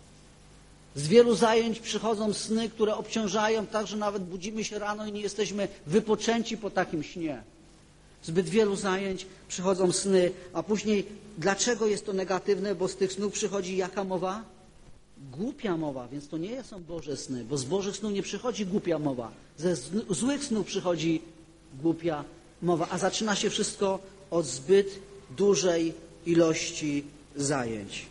Z wielu zajęć przychodzą sny, które obciążają tak, że nawet budzimy się rano i nie jesteśmy wypoczęci po takim śnie. Zbyt wielu zajęć, przychodzą sny, a później dlaczego jest to negatywne? Bo z tych snów przychodzi jaka mowa? Głupia mowa, więc to nie są Boże sny, bo z Bożych snów nie przychodzi głupia mowa. Ze złych snów przychodzi głupia mowa, a zaczyna się wszystko od zbyt dużej ilości zajęć.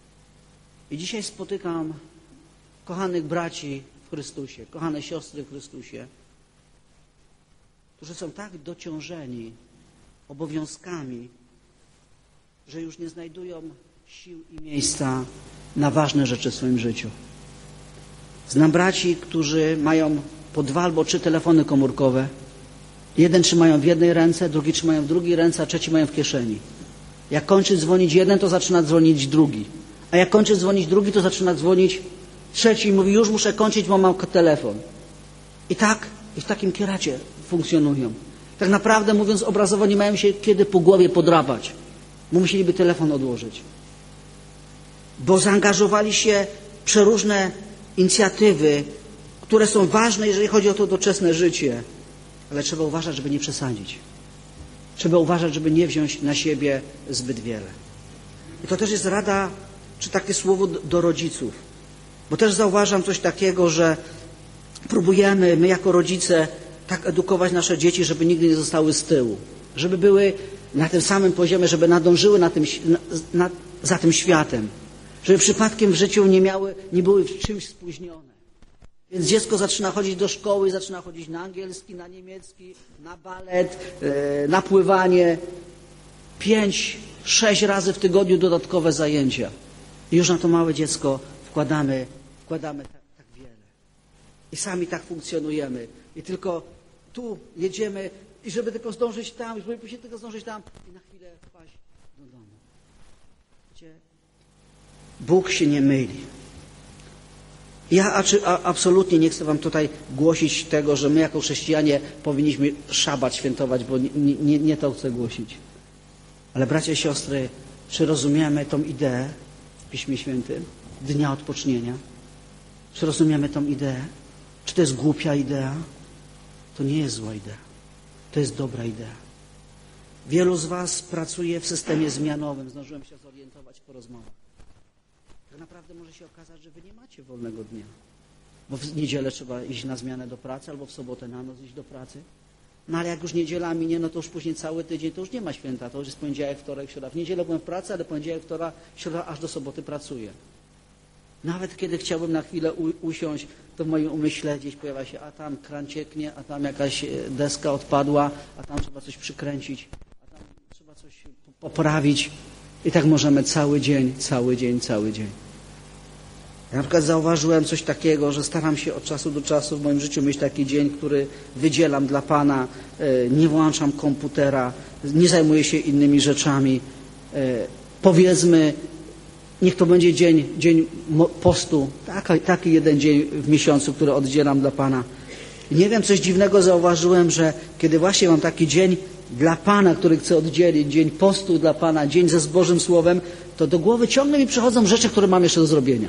I dzisiaj spotykam kochanych braci w Chrystusie, kochane siostry w Chrystusie, którzy są tak dociążeni obowiązkami, że już nie znajdują sił i miejsca na ważne rzeczy w swoim życiu. Znam braci, którzy mają po dwa albo trzy telefony komórkowe. Jeden trzymają w jednej ręce, drugi trzymają w drugiej ręce, a trzeci mają w kieszeni. Jak kończy dzwonić jeden, to zaczyna dzwonić drugi. A jak kończy dzwonić drugi, to zaczyna dzwonić trzeci i mówi: już muszę kończyć, bo mam telefon. I tak, i w takim kieracie funkcjonują. Tak naprawdę, mówiąc obrazowo, nie mają się kiedy po głowie podrapać, bo musieliby telefon odłożyć. Bo zaangażowali się w przeróżne inicjatywy, które są ważne, jeżeli chodzi o to doczesne życie. Ale trzeba uważać, żeby nie przesadzić. Trzeba uważać, żeby nie wziąć na siebie zbyt wiele. I to też jest rada, czy takie słowo do rodziców. Bo też zauważam coś takiego, że próbujemy my jako rodzice tak edukować nasze dzieci, żeby nigdy nie zostały z tyłu. Żeby były na tym samym poziomie, żeby nadążyły na tym, na, na, za tym światem. Żeby przypadkiem w życiu nie miały, nie były w czymś spóźnione. Więc dziecko zaczyna chodzić do szkoły, zaczyna chodzić na angielski, na niemiecki, na balet, yy, na pływanie. Pięć, sześć razy w tygodniu dodatkowe zajęcia. I już na to małe dziecko wkładamy, wkładamy tak, tak wiele. I sami tak funkcjonujemy. I tylko tu jedziemy, i żeby tylko zdążyć tam, żeby później tylko zdążyć tam i na chwilę wpaść do domu. Wiecie, Bóg się nie myli. Ja a, czy, a, absolutnie nie chcę wam tutaj głosić tego, że my jako chrześcijanie powinniśmy szabat świętować, bo nie, nie, nie to chcę głosić. Ale bracia i siostry, czy rozumiemy tą ideę w Piśmie Świętym dnia odpocznienia? Czy rozumiemy tą ideę? Czy to jest głupia idea? To nie jest zła idea. To jest dobra idea. Wielu z was pracuje w systemie zmianowym. Zdążyłem się zorientować po rozmowach. Tak naprawdę może się okazać, że wy nie macie wolnego dnia. Bo w niedzielę trzeba iść na zmianę do pracy, albo w sobotę na noc iść do pracy. No ale jak już niedziela minie, no to już później cały tydzień to już nie ma święta, to już jest poniedziałek, wtorek, środa. W niedzielę byłem w pracy, ale poniedziałek, wtorek, środa, aż do soboty pracuję. Nawet kiedy chciałbym na chwilę u, usiąść, to w moim umyśle gdzieś pojawia się, a tam kran cieknie, a tam jakaś deska odpadła, a tam trzeba coś przykręcić, a tam trzeba coś poprawić. I tak możemy cały dzień, cały dzień, cały dzień. Ja na przykład zauważyłem coś takiego, że staram się od czasu do czasu w moim życiu mieć taki dzień, który wydzielam dla Pana, nie włączam komputera, nie zajmuję się innymi rzeczami. Powiedzmy, niech to będzie dzień, dzień postu, taki, taki jeden dzień w miesiącu, który oddzielam dla Pana. Nie wiem, coś dziwnego zauważyłem, że kiedy właśnie mam taki dzień dla Pana, który chcę oddzielić, dzień postu dla Pana, dzień ze Bożym Słowem, to do głowy ciągle mi przychodzą rzeczy, które mam jeszcze do zrobienia.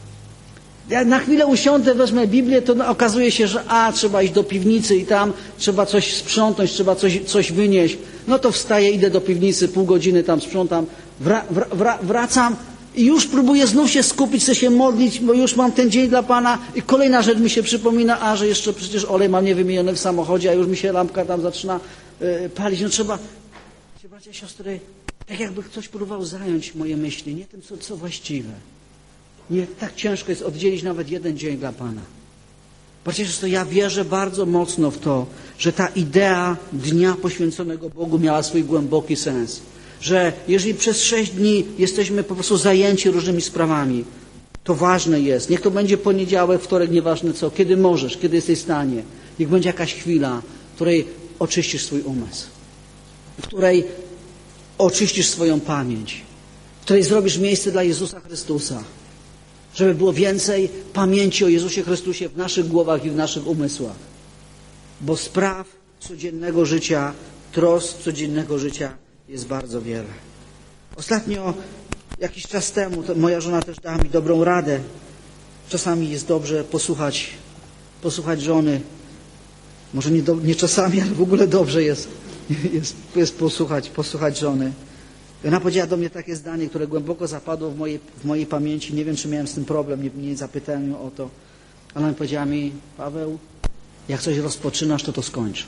Ja na chwilę usiądę, wezmę Biblię, to no, okazuje się, że a, trzeba iść do piwnicy i tam trzeba coś sprzątnąć, trzeba coś, coś wynieść. No to wstaję, idę do piwnicy, pół godziny tam sprzątam, wra, wra, wracam i już próbuję znów się skupić, chcę się modlić, bo już mam ten dzień dla Pana i kolejna rzecz mi się przypomina, a, że jeszcze przecież olej mam niewymieniony w samochodzie, a już mi się lampka tam zaczyna yy, palić. No trzeba, bracia, siostry, tak jakby ktoś próbował zająć moje myśli, nie tym, co, co właściwe. Nie, tak ciężko jest oddzielić nawet jeden dzień dla Pana. Bracia, siostry, ja wierzę bardzo mocno w to, że ta idea dnia poświęconego Bogu miała swój głęboki sens. Że jeżeli przez sześć dni jesteśmy po prostu zajęci różnymi sprawami, to ważne jest, niech to będzie poniedziałek, wtorek, nieważne co, kiedy możesz, kiedy jesteś w stanie. Niech będzie jakaś chwila, w której oczyścisz swój umysł, w której oczyścisz swoją pamięć, w której zrobisz miejsce dla Jezusa Chrystusa. Żeby było więcej pamięci o Jezusie Chrystusie w naszych głowach i w naszych umysłach. Bo spraw codziennego życia, trosk codziennego życia jest bardzo wiele. Ostatnio, jakiś czas temu, to moja żona też dała mi dobrą radę. Czasami jest dobrze posłuchać, posłuchać żony. Może nie, do, nie czasami, ale w ogóle dobrze jest, jest, jest posłuchać, posłuchać żony. I ona powiedziała do mnie takie zdanie, które głęboko zapadło w mojej, w mojej pamięci. Nie wiem, czy miałem z tym problem, nie, nie zapytałem ją o to. Ale ona powiedziała mi, Paweł, jak coś rozpoczynasz, to to skończ.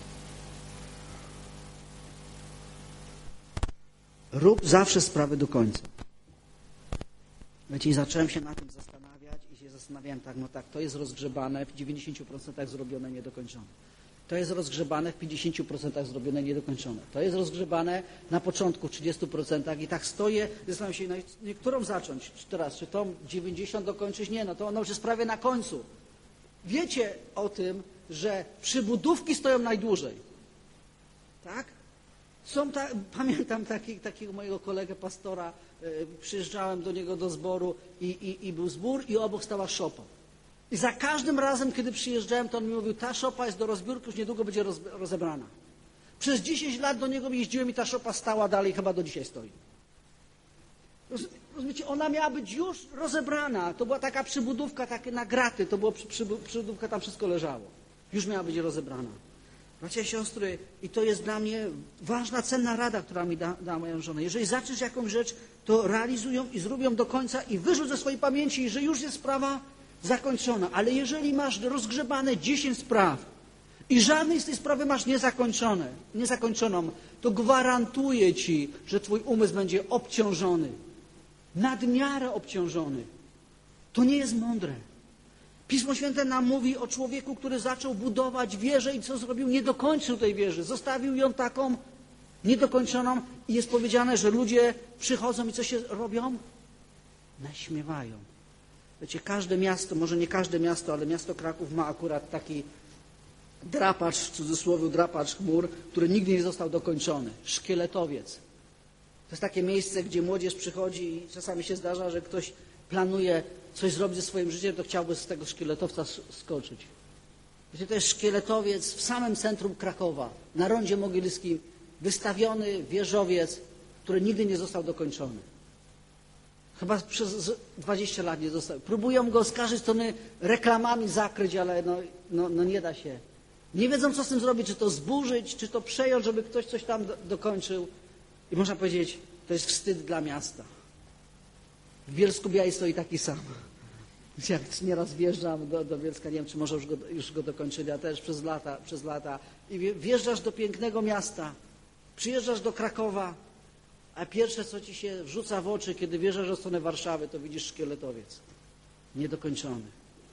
Rób zawsze sprawy do końca. Wiecie, i zacząłem się na tym zastanawiać i się zastanawiałem tak, no tak, to jest rozgrzebane, w dziewięćdziesięciu procentach zrobione, niedokończone. To jest rozgrzebane w pięćdziesięciu procentach zrobione, niedokończone. To jest rozgrzebane na początku w trzydziestu procentach i tak stoję, zastanawiam się, no, którą zacząć teraz, czy tą dziewięćdziesiąt dokończyć? Nie, no to ona już jest prawie na końcu. Wiecie o tym, że przybudówki stoją najdłużej. Tak? Są ta, pamiętam taki, takiego mojego kolegę pastora, yy, przyjeżdżałem do niego do zboru i, i, i był zbór i obok stała szopa. I za każdym razem, kiedy przyjeżdżałem, to on mi mówił, ta szopa jest do rozbiórki, już niedługo będzie roz, rozebrana. Przez dziesięć lat do niego jeździłem i ta szopa stała dalej, chyba do dzisiaj stoi. Rozumiecie, ona miała być już rozebrana. To była taka przybudówka, takie na graty, to była przy, przy, przybudówka, tam wszystko leżało. Już miała być rozebrana. Bracia i siostry, i to jest dla mnie ważna, cenna rada, która mi da, da moją żonę. Jeżeli zaczniesz jakąś rzecz, to realizują i zrobią do końca i wyrzuć ze swojej pamięci, że już jest sprawa zakończona. Ale jeżeli masz rozgrzebane dziesięć spraw i żadnej z tej sprawy masz niezakończone, niezakończoną, to gwarantuję Ci, że Twój umysł będzie obciążony. Nadmiarę obciążony. To nie jest mądre. Pismo Święte nam mówi o człowieku, który zaczął budować wieżę i co zrobił? Nie dokończył tej wieży. Zostawił ją taką niedokończoną i jest powiedziane, że ludzie przychodzą i co się robią? Naśmiewają. Wiecie, każde miasto, może nie każde miasto, ale miasto Kraków ma akurat taki drapacz, w cudzysłowie drapacz chmur, który nigdy nie został dokończony. Szkieletowiec. To jest takie miejsce, gdzie młodzież przychodzi i czasami się zdarza, że ktoś planuje coś zrobić ze swoim życiem, to chciałby z tego szkieletowca skoczyć. Wiecie, to jest szkieletowiec w samym centrum Krakowa, na rondzie Mogilskim, wystawiony wieżowiec, który nigdy nie został dokończony. Chyba przez dwadzieścia lat nie został. Próbują go z każdej strony reklamami zakryć, ale no, no, no nie da się. Nie wiedzą, co z tym zrobić, czy to zburzyć, czy to przejąć, żeby ktoś coś tam do, dokończył. I można powiedzieć, to jest wstyd dla miasta. W Bielsku-Białej stoi taki sam. Jak nieraz wjeżdżam do, do Bielska, nie wiem, czy może już go, już go dokończyli, a też przez lata, przez lata. I wjeżdżasz do pięknego miasta, przyjeżdżasz do Krakowa, a pierwsze, co ci się wrzuca w oczy, kiedy wjeżdżasz do strony Warszawy, to widzisz szkieletowiec. Niedokończony.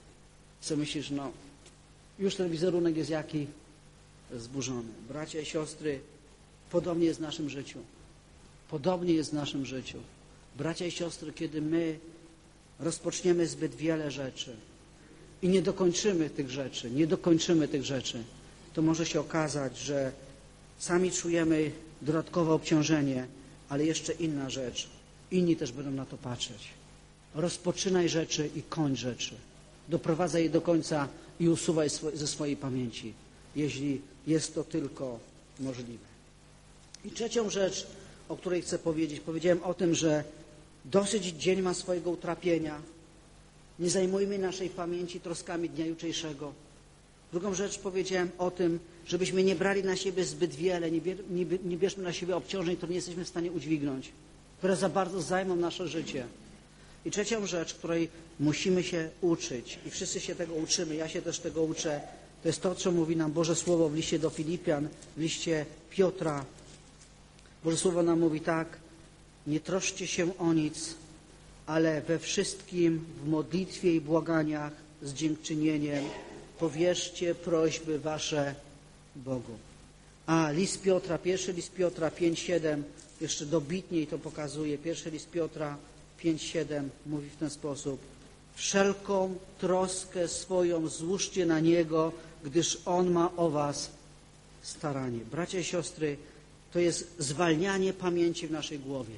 Co myślisz, no, już ten wizerunek jest jaki? Zburzony. Bracia i siostry, podobnie jest w naszym życiu. Podobnie jest w naszym życiu. Bracia i siostry, kiedy my rozpoczniemy zbyt wiele rzeczy i nie dokończymy tych rzeczy, nie dokończymy tych rzeczy, to może się okazać, że sami czujemy dodatkowe obciążenie, ale jeszcze inna rzecz. Inni też będą na to patrzeć. Rozpoczynaj rzeczy i kończ rzeczy. Doprowadzaj je do końca i usuwaj ze swojej pamięci, jeśli jest to tylko możliwe. I trzecią rzecz, o której chcę powiedzieć, powiedziałem o tym, że dosyć dzień ma swojego utrapienia. Nie zajmujmy naszej pamięci troskami dnia jutrzejszego. Drugą rzecz powiedziałem o tym, żebyśmy nie brali na siebie zbyt wiele, nie, bier, nie, nie bierzmy na siebie obciążeń, które nie jesteśmy w stanie udźwignąć, które za bardzo zajmą nasze życie. I trzecią rzecz, której musimy się uczyć i wszyscy się tego uczymy, ja się też tego uczę, to jest to, co mówi nam Boże Słowo w liście do Filipian, w liście Piotra. Boże Słowo nam mówi tak: nie troszcie się o nic, ale we wszystkim w modlitwie i błaganiach z dziękczynieniem powierzcie prośby wasze Bogu. A list Piotra, pierwszy list Piotra pięć siedem jeszcze dobitniej to pokazuje. Pierwszy list Piotra pięć siedem mówi w ten sposób: wszelką troskę swoją złóżcie na Niego, gdyż On ma o was staranie. Bracia i siostry, to jest zwalnianie pamięci w naszej głowie.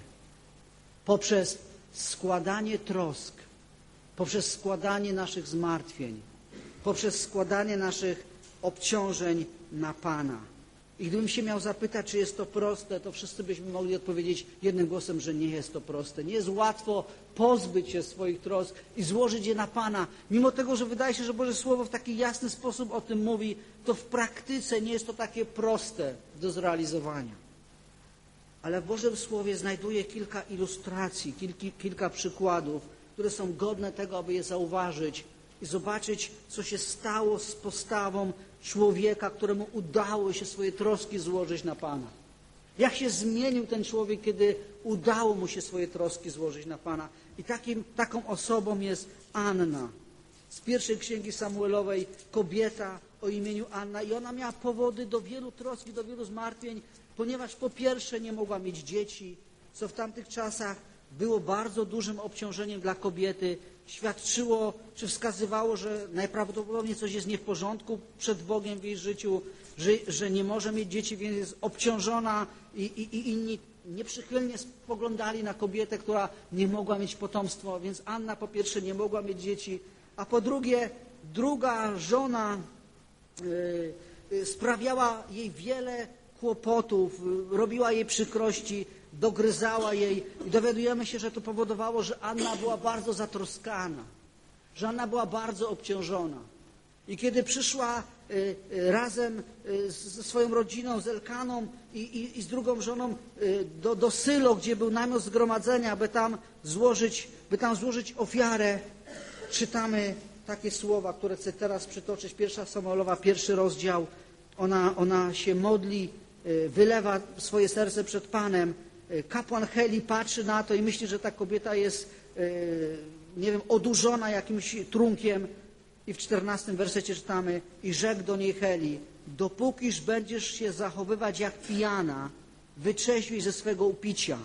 Poprzez składanie trosk, poprzez składanie naszych zmartwień, poprzez składanie naszych obciążeń na Pana. I gdybym się miał zapytać, czy jest to proste, to wszyscy byśmy mogli odpowiedzieć jednym głosem, że nie jest to proste. Nie jest łatwo pozbyć się swoich trosk i złożyć je na Pana. Mimo tego, że wydaje się, że Boże Słowo w taki jasny sposób o tym mówi, to w praktyce nie jest to takie proste do zrealizowania. Ale w Bożym Słowie znajduję kilka ilustracji, kilki, kilka przykładów, które są godne tego, aby je zauważyć i zobaczyć, co się stało z postawą człowieka, któremu udało się swoje troski złożyć na Pana. Jak się zmienił ten człowiek, kiedy udało mu się swoje troski złożyć na Pana. I takim, taką osobą jest Anna. Z pierwszej księgi Samuelowej kobieta o imieniu Anna i ona miała powody do wielu troski, do wielu zmartwień, ponieważ po pierwsze nie mogła mieć dzieci, co w tamtych czasach było bardzo dużym obciążeniem dla kobiety, świadczyło, czy wskazywało, że najprawdopodobniej coś jest nie w porządku przed Bogiem w jej życiu, że, że nie może mieć dzieci, więc jest obciążona i, i, i inni nieprzychylnie spoglądali na kobietę, która nie mogła mieć potomstwa, więc Anna po pierwsze nie mogła mieć dzieci, a po drugie druga żona yy, yy, sprawiała jej wiele kłopotów, robiła jej przykrości, dogryzała jej i dowiadujemy się, że to powodowało, że Anna była bardzo zatroskana, że Anna była bardzo obciążona. I kiedy przyszła y, y, razem y, ze swoją rodziną, z Elkaną i, i, i z drugą żoną y, do, do Sylo, gdzie był namiot zgromadzenia, by tam złożyć, by tam złożyć ofiarę, czytamy takie słowa, które chcę teraz przytoczyć. Pierwsza Samuelowa, pierwszy rozdział. Ona, ona się modli, wylewa swoje serce przed Panem. Kapłan Heli patrzy na to i myśli, że ta kobieta jest, nie wiem, odurzona jakimś trunkiem. I w czternastym wersecie czytamy: i rzekł do niej Heli: dopókiż będziesz się zachowywać jak pijana, wytrzeźwij ze swego upicia.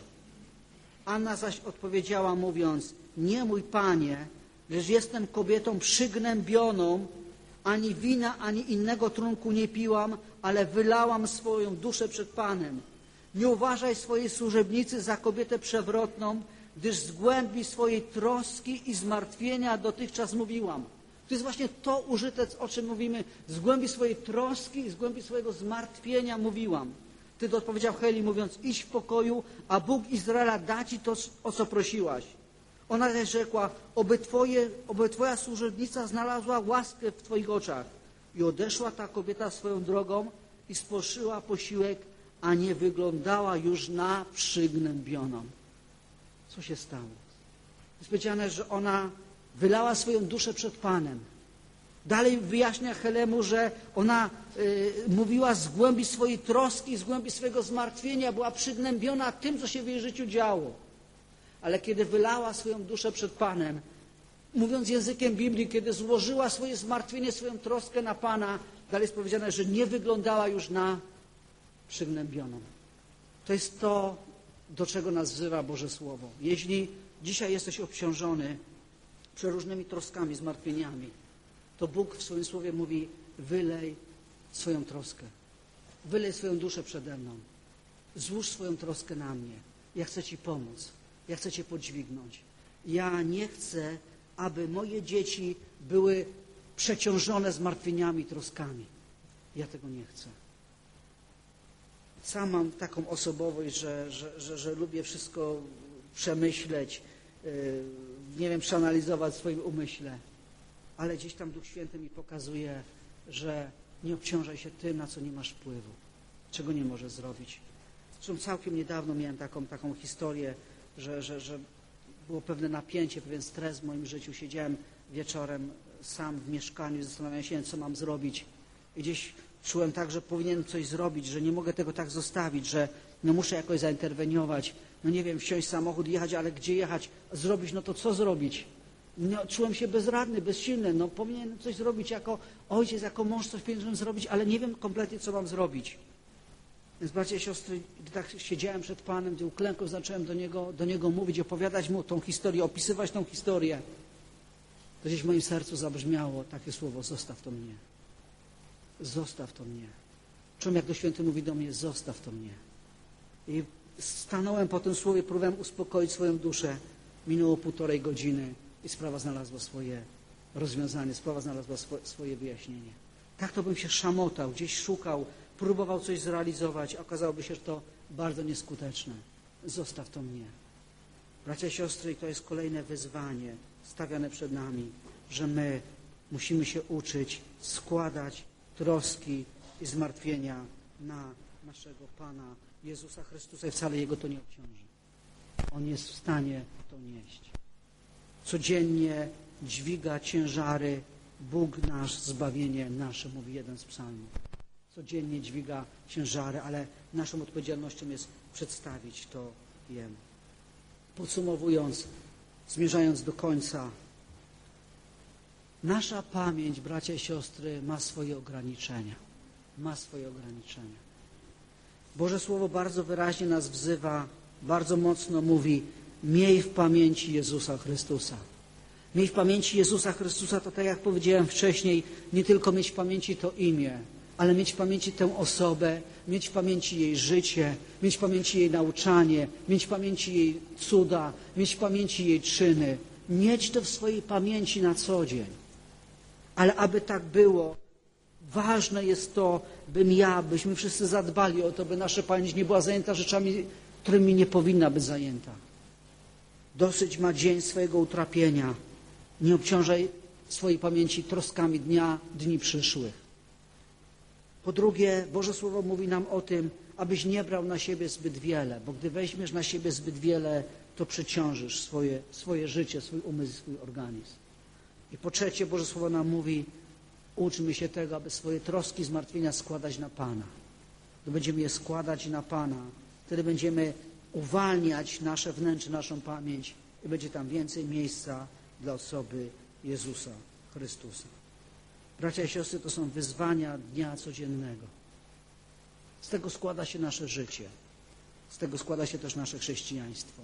Anna zaś odpowiedziała, mówiąc: nie, mój Panie, lecz jestem kobietą przygnębioną, ani wina, ani innego trunku nie piłam, ale wylałam swoją duszę przed Panem. Nie uważaj swojej służebnicy za kobietę przewrotną, gdyż z głębi swojej troski i zmartwienia dotychczas mówiłam. To jest właśnie to użyte, o czym mówimy. Z głębi swojej troski i z głębi swojego zmartwienia mówiłam. Wtedy odpowiedział Heli, mówiąc: idź w pokoju, a Bóg Izraela da ci to, o co prosiłaś. Ona też rzekła: oby, twoje, oby twoja służebnica znalazła łaskę w twoich oczach. I odeszła ta kobieta swoją drogą i spożyła posiłek, a nie wyglądała już na przygnębioną. Co się stało? Jest powiedziane, że ona Wylała swoją duszę przed Panem. Dalej wyjaśnia Helemu, że ona y, mówiła z głębi swojej troski, z głębi swojego zmartwienia, była przygnębiona tym, co się w jej życiu działo. Ale kiedy wylała swoją duszę przed Panem, mówiąc językiem Biblii, kiedy złożyła swoje zmartwienie, swoją troskę na Pana, dalej jest powiedziane, że nie wyglądała już na przygnębioną. To jest to, do czego nas wzywa Boże Słowo. Jeśli dzisiaj jesteś obciążony przeróżnymi troskami, zmartwieniami, to Bóg w swoim Słowie mówi: wylej swoją troskę. Wylej swoją duszę przede mną. Złóż swoją troskę na mnie. Ja chcę Ci pomóc. Ja chcę Cię podźwignąć. Ja nie chcę, aby moje dzieci były przeciążone zmartwieniami, troskami. Ja tego nie chcę. Sam mam taką osobowość, że, że, że, że lubię wszystko przemyśleć, yy, nie wiem, przeanalizować w swoim umyśle. Ale gdzieś tam Duch Święty mi pokazuje, że nie obciążaj się tym, na co nie masz wpływu, czego nie możesz zrobić. Zresztą całkiem niedawno miałem taką, taką historię, że, że, że było pewne napięcie, pewien stres w moim życiu. Siedziałem wieczorem sam w mieszkaniu, zastanawiałem się, co mam zrobić. I gdzieś czułem tak, że powinienem coś zrobić, że nie mogę tego tak zostawić, że no muszę jakoś zainterweniować. No nie wiem, wsiąść w samochód, jechać, ale gdzie jechać? Zrobić, no to co zrobić? No, czułem się bezradny, bezsilny. No powinienem coś zrobić jako ojciec, jako mąż, coś powinienem zrobić, ale nie wiem kompletnie, co mam zrobić. Więc bracia i siostry, gdy tak siedziałem przed Panem, gdy uklękłem, zacząłem do Niego, do Niego mówić, opowiadać Mu tą historię, opisywać tą historię, to gdzieś w moim sercu zabrzmiało takie słowo: zostaw to mnie. Zostaw to mnie. Czułem, jak Duch Święty mówi do mnie: zostaw to mnie. I stanąłem po tym słowie, próbowałem uspokoić swoją duszę. Minęło półtorej godziny i sprawa znalazła swoje rozwiązanie, sprawa znalazła swoje, swoje wyjaśnienie. Tak to bym się szamotał, gdzieś szukał, próbował coś zrealizować, a okazałoby się, że to bardzo nieskuteczne. Zostaw to mnie. Bracia i siostry, to jest kolejne wyzwanie stawiane przed nami, że my musimy się uczyć składać troski i zmartwienia na naszego Pana Jezusa Chrystusa i wcale Jego to nie obciąży. On jest w stanie to nieść. Codziennie dźwiga ciężary Bóg nasz, zbawienie nasze, mówi jeden z psalmów. Codziennie dźwiga ciężary, ale naszą odpowiedzialnością jest przedstawić to Jemu. Podsumowując, zmierzając do końca, nasza pamięć, bracia i siostry, ma swoje ograniczenia. Ma swoje ograniczenia. Boże Słowo bardzo wyraźnie nas wzywa, bardzo mocno mówi: miej w pamięci Jezusa Chrystusa. Miej w pamięci Jezusa Chrystusa to, tak jak powiedziałem wcześniej, nie tylko mieć w pamięci to imię, ale mieć w pamięci tę osobę, mieć w pamięci jej życie, mieć w pamięci jej nauczanie, mieć w pamięci jej cuda, mieć w pamięci jej czyny. Mieć to w swojej pamięci na co dzień. Ale aby tak było, ważne jest to, bym ja, byśmy wszyscy zadbali o to, by nasza pamięć nie była zajęta rzeczami, którymi nie powinna być zajęta. Dosyć ma dzień swojego utrapienia. Nie obciążaj swojej pamięci troskami dnia, dni przyszłych. Po drugie, Boże Słowo mówi nam o tym, abyś nie brał na siebie zbyt wiele, bo gdy weźmiesz na siebie zbyt wiele, to przeciążysz swoje, swoje życie, swój umysł, swój organizm. I po trzecie, Boże Słowo nam mówi: uczmy się tego, aby swoje troski, zmartwienia składać na Pana. Gdy będziemy je składać na Pana, wtedy będziemy uwalniać nasze wnętrze, naszą pamięć i będzie tam więcej miejsca dla osoby Jezusa Chrystusa. Bracia i siostry, to są wyzwania dnia codziennego. Z tego składa się nasze życie. Z tego składa się też nasze chrześcijaństwo.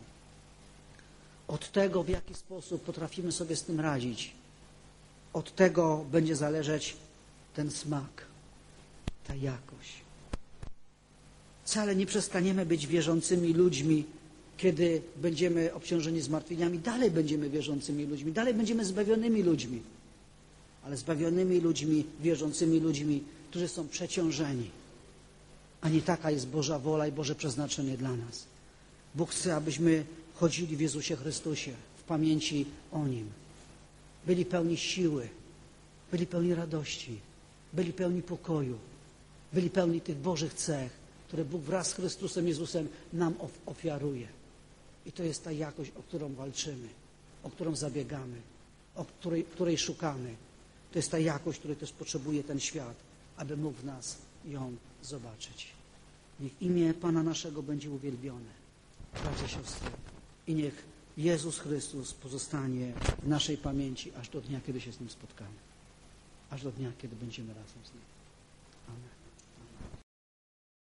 Od tego, w jaki sposób potrafimy sobie z tym radzić, od tego będzie zależeć ten smak, ta jakość. Wcale nie przestaniemy być wierzącymi ludźmi, kiedy będziemy obciążeni zmartwieniami. Dalej będziemy wierzącymi ludźmi, dalej będziemy zbawionymi ludźmi. Ale zbawionymi ludźmi, wierzącymi ludźmi, którzy są przeciążeni. A nie taka jest Boża wola i Boże przeznaczenie dla nas. Bóg chce, abyśmy chodzili w Jezusie Chrystusie, w pamięci o Nim. Byli pełni siły, byli pełni radości, byli pełni pokoju, byli pełni tych Bożych cech, które Bóg wraz z Chrystusem Jezusem nam ofiaruje. I to jest ta jakość, o którą walczymy, o którą zabiegamy. o której, której szukamy. To jest ta jakość, której też potrzebuje ten świat, aby mógł w nas ją zobaczyć. Niech imię Pana naszego będzie uwielbione, bracia, siostry, i niech Jezus Chrystus pozostanie w naszej pamięci aż do dnia, kiedy się z Nim spotkamy. Aż do dnia, kiedy będziemy razem z Nim. Amen.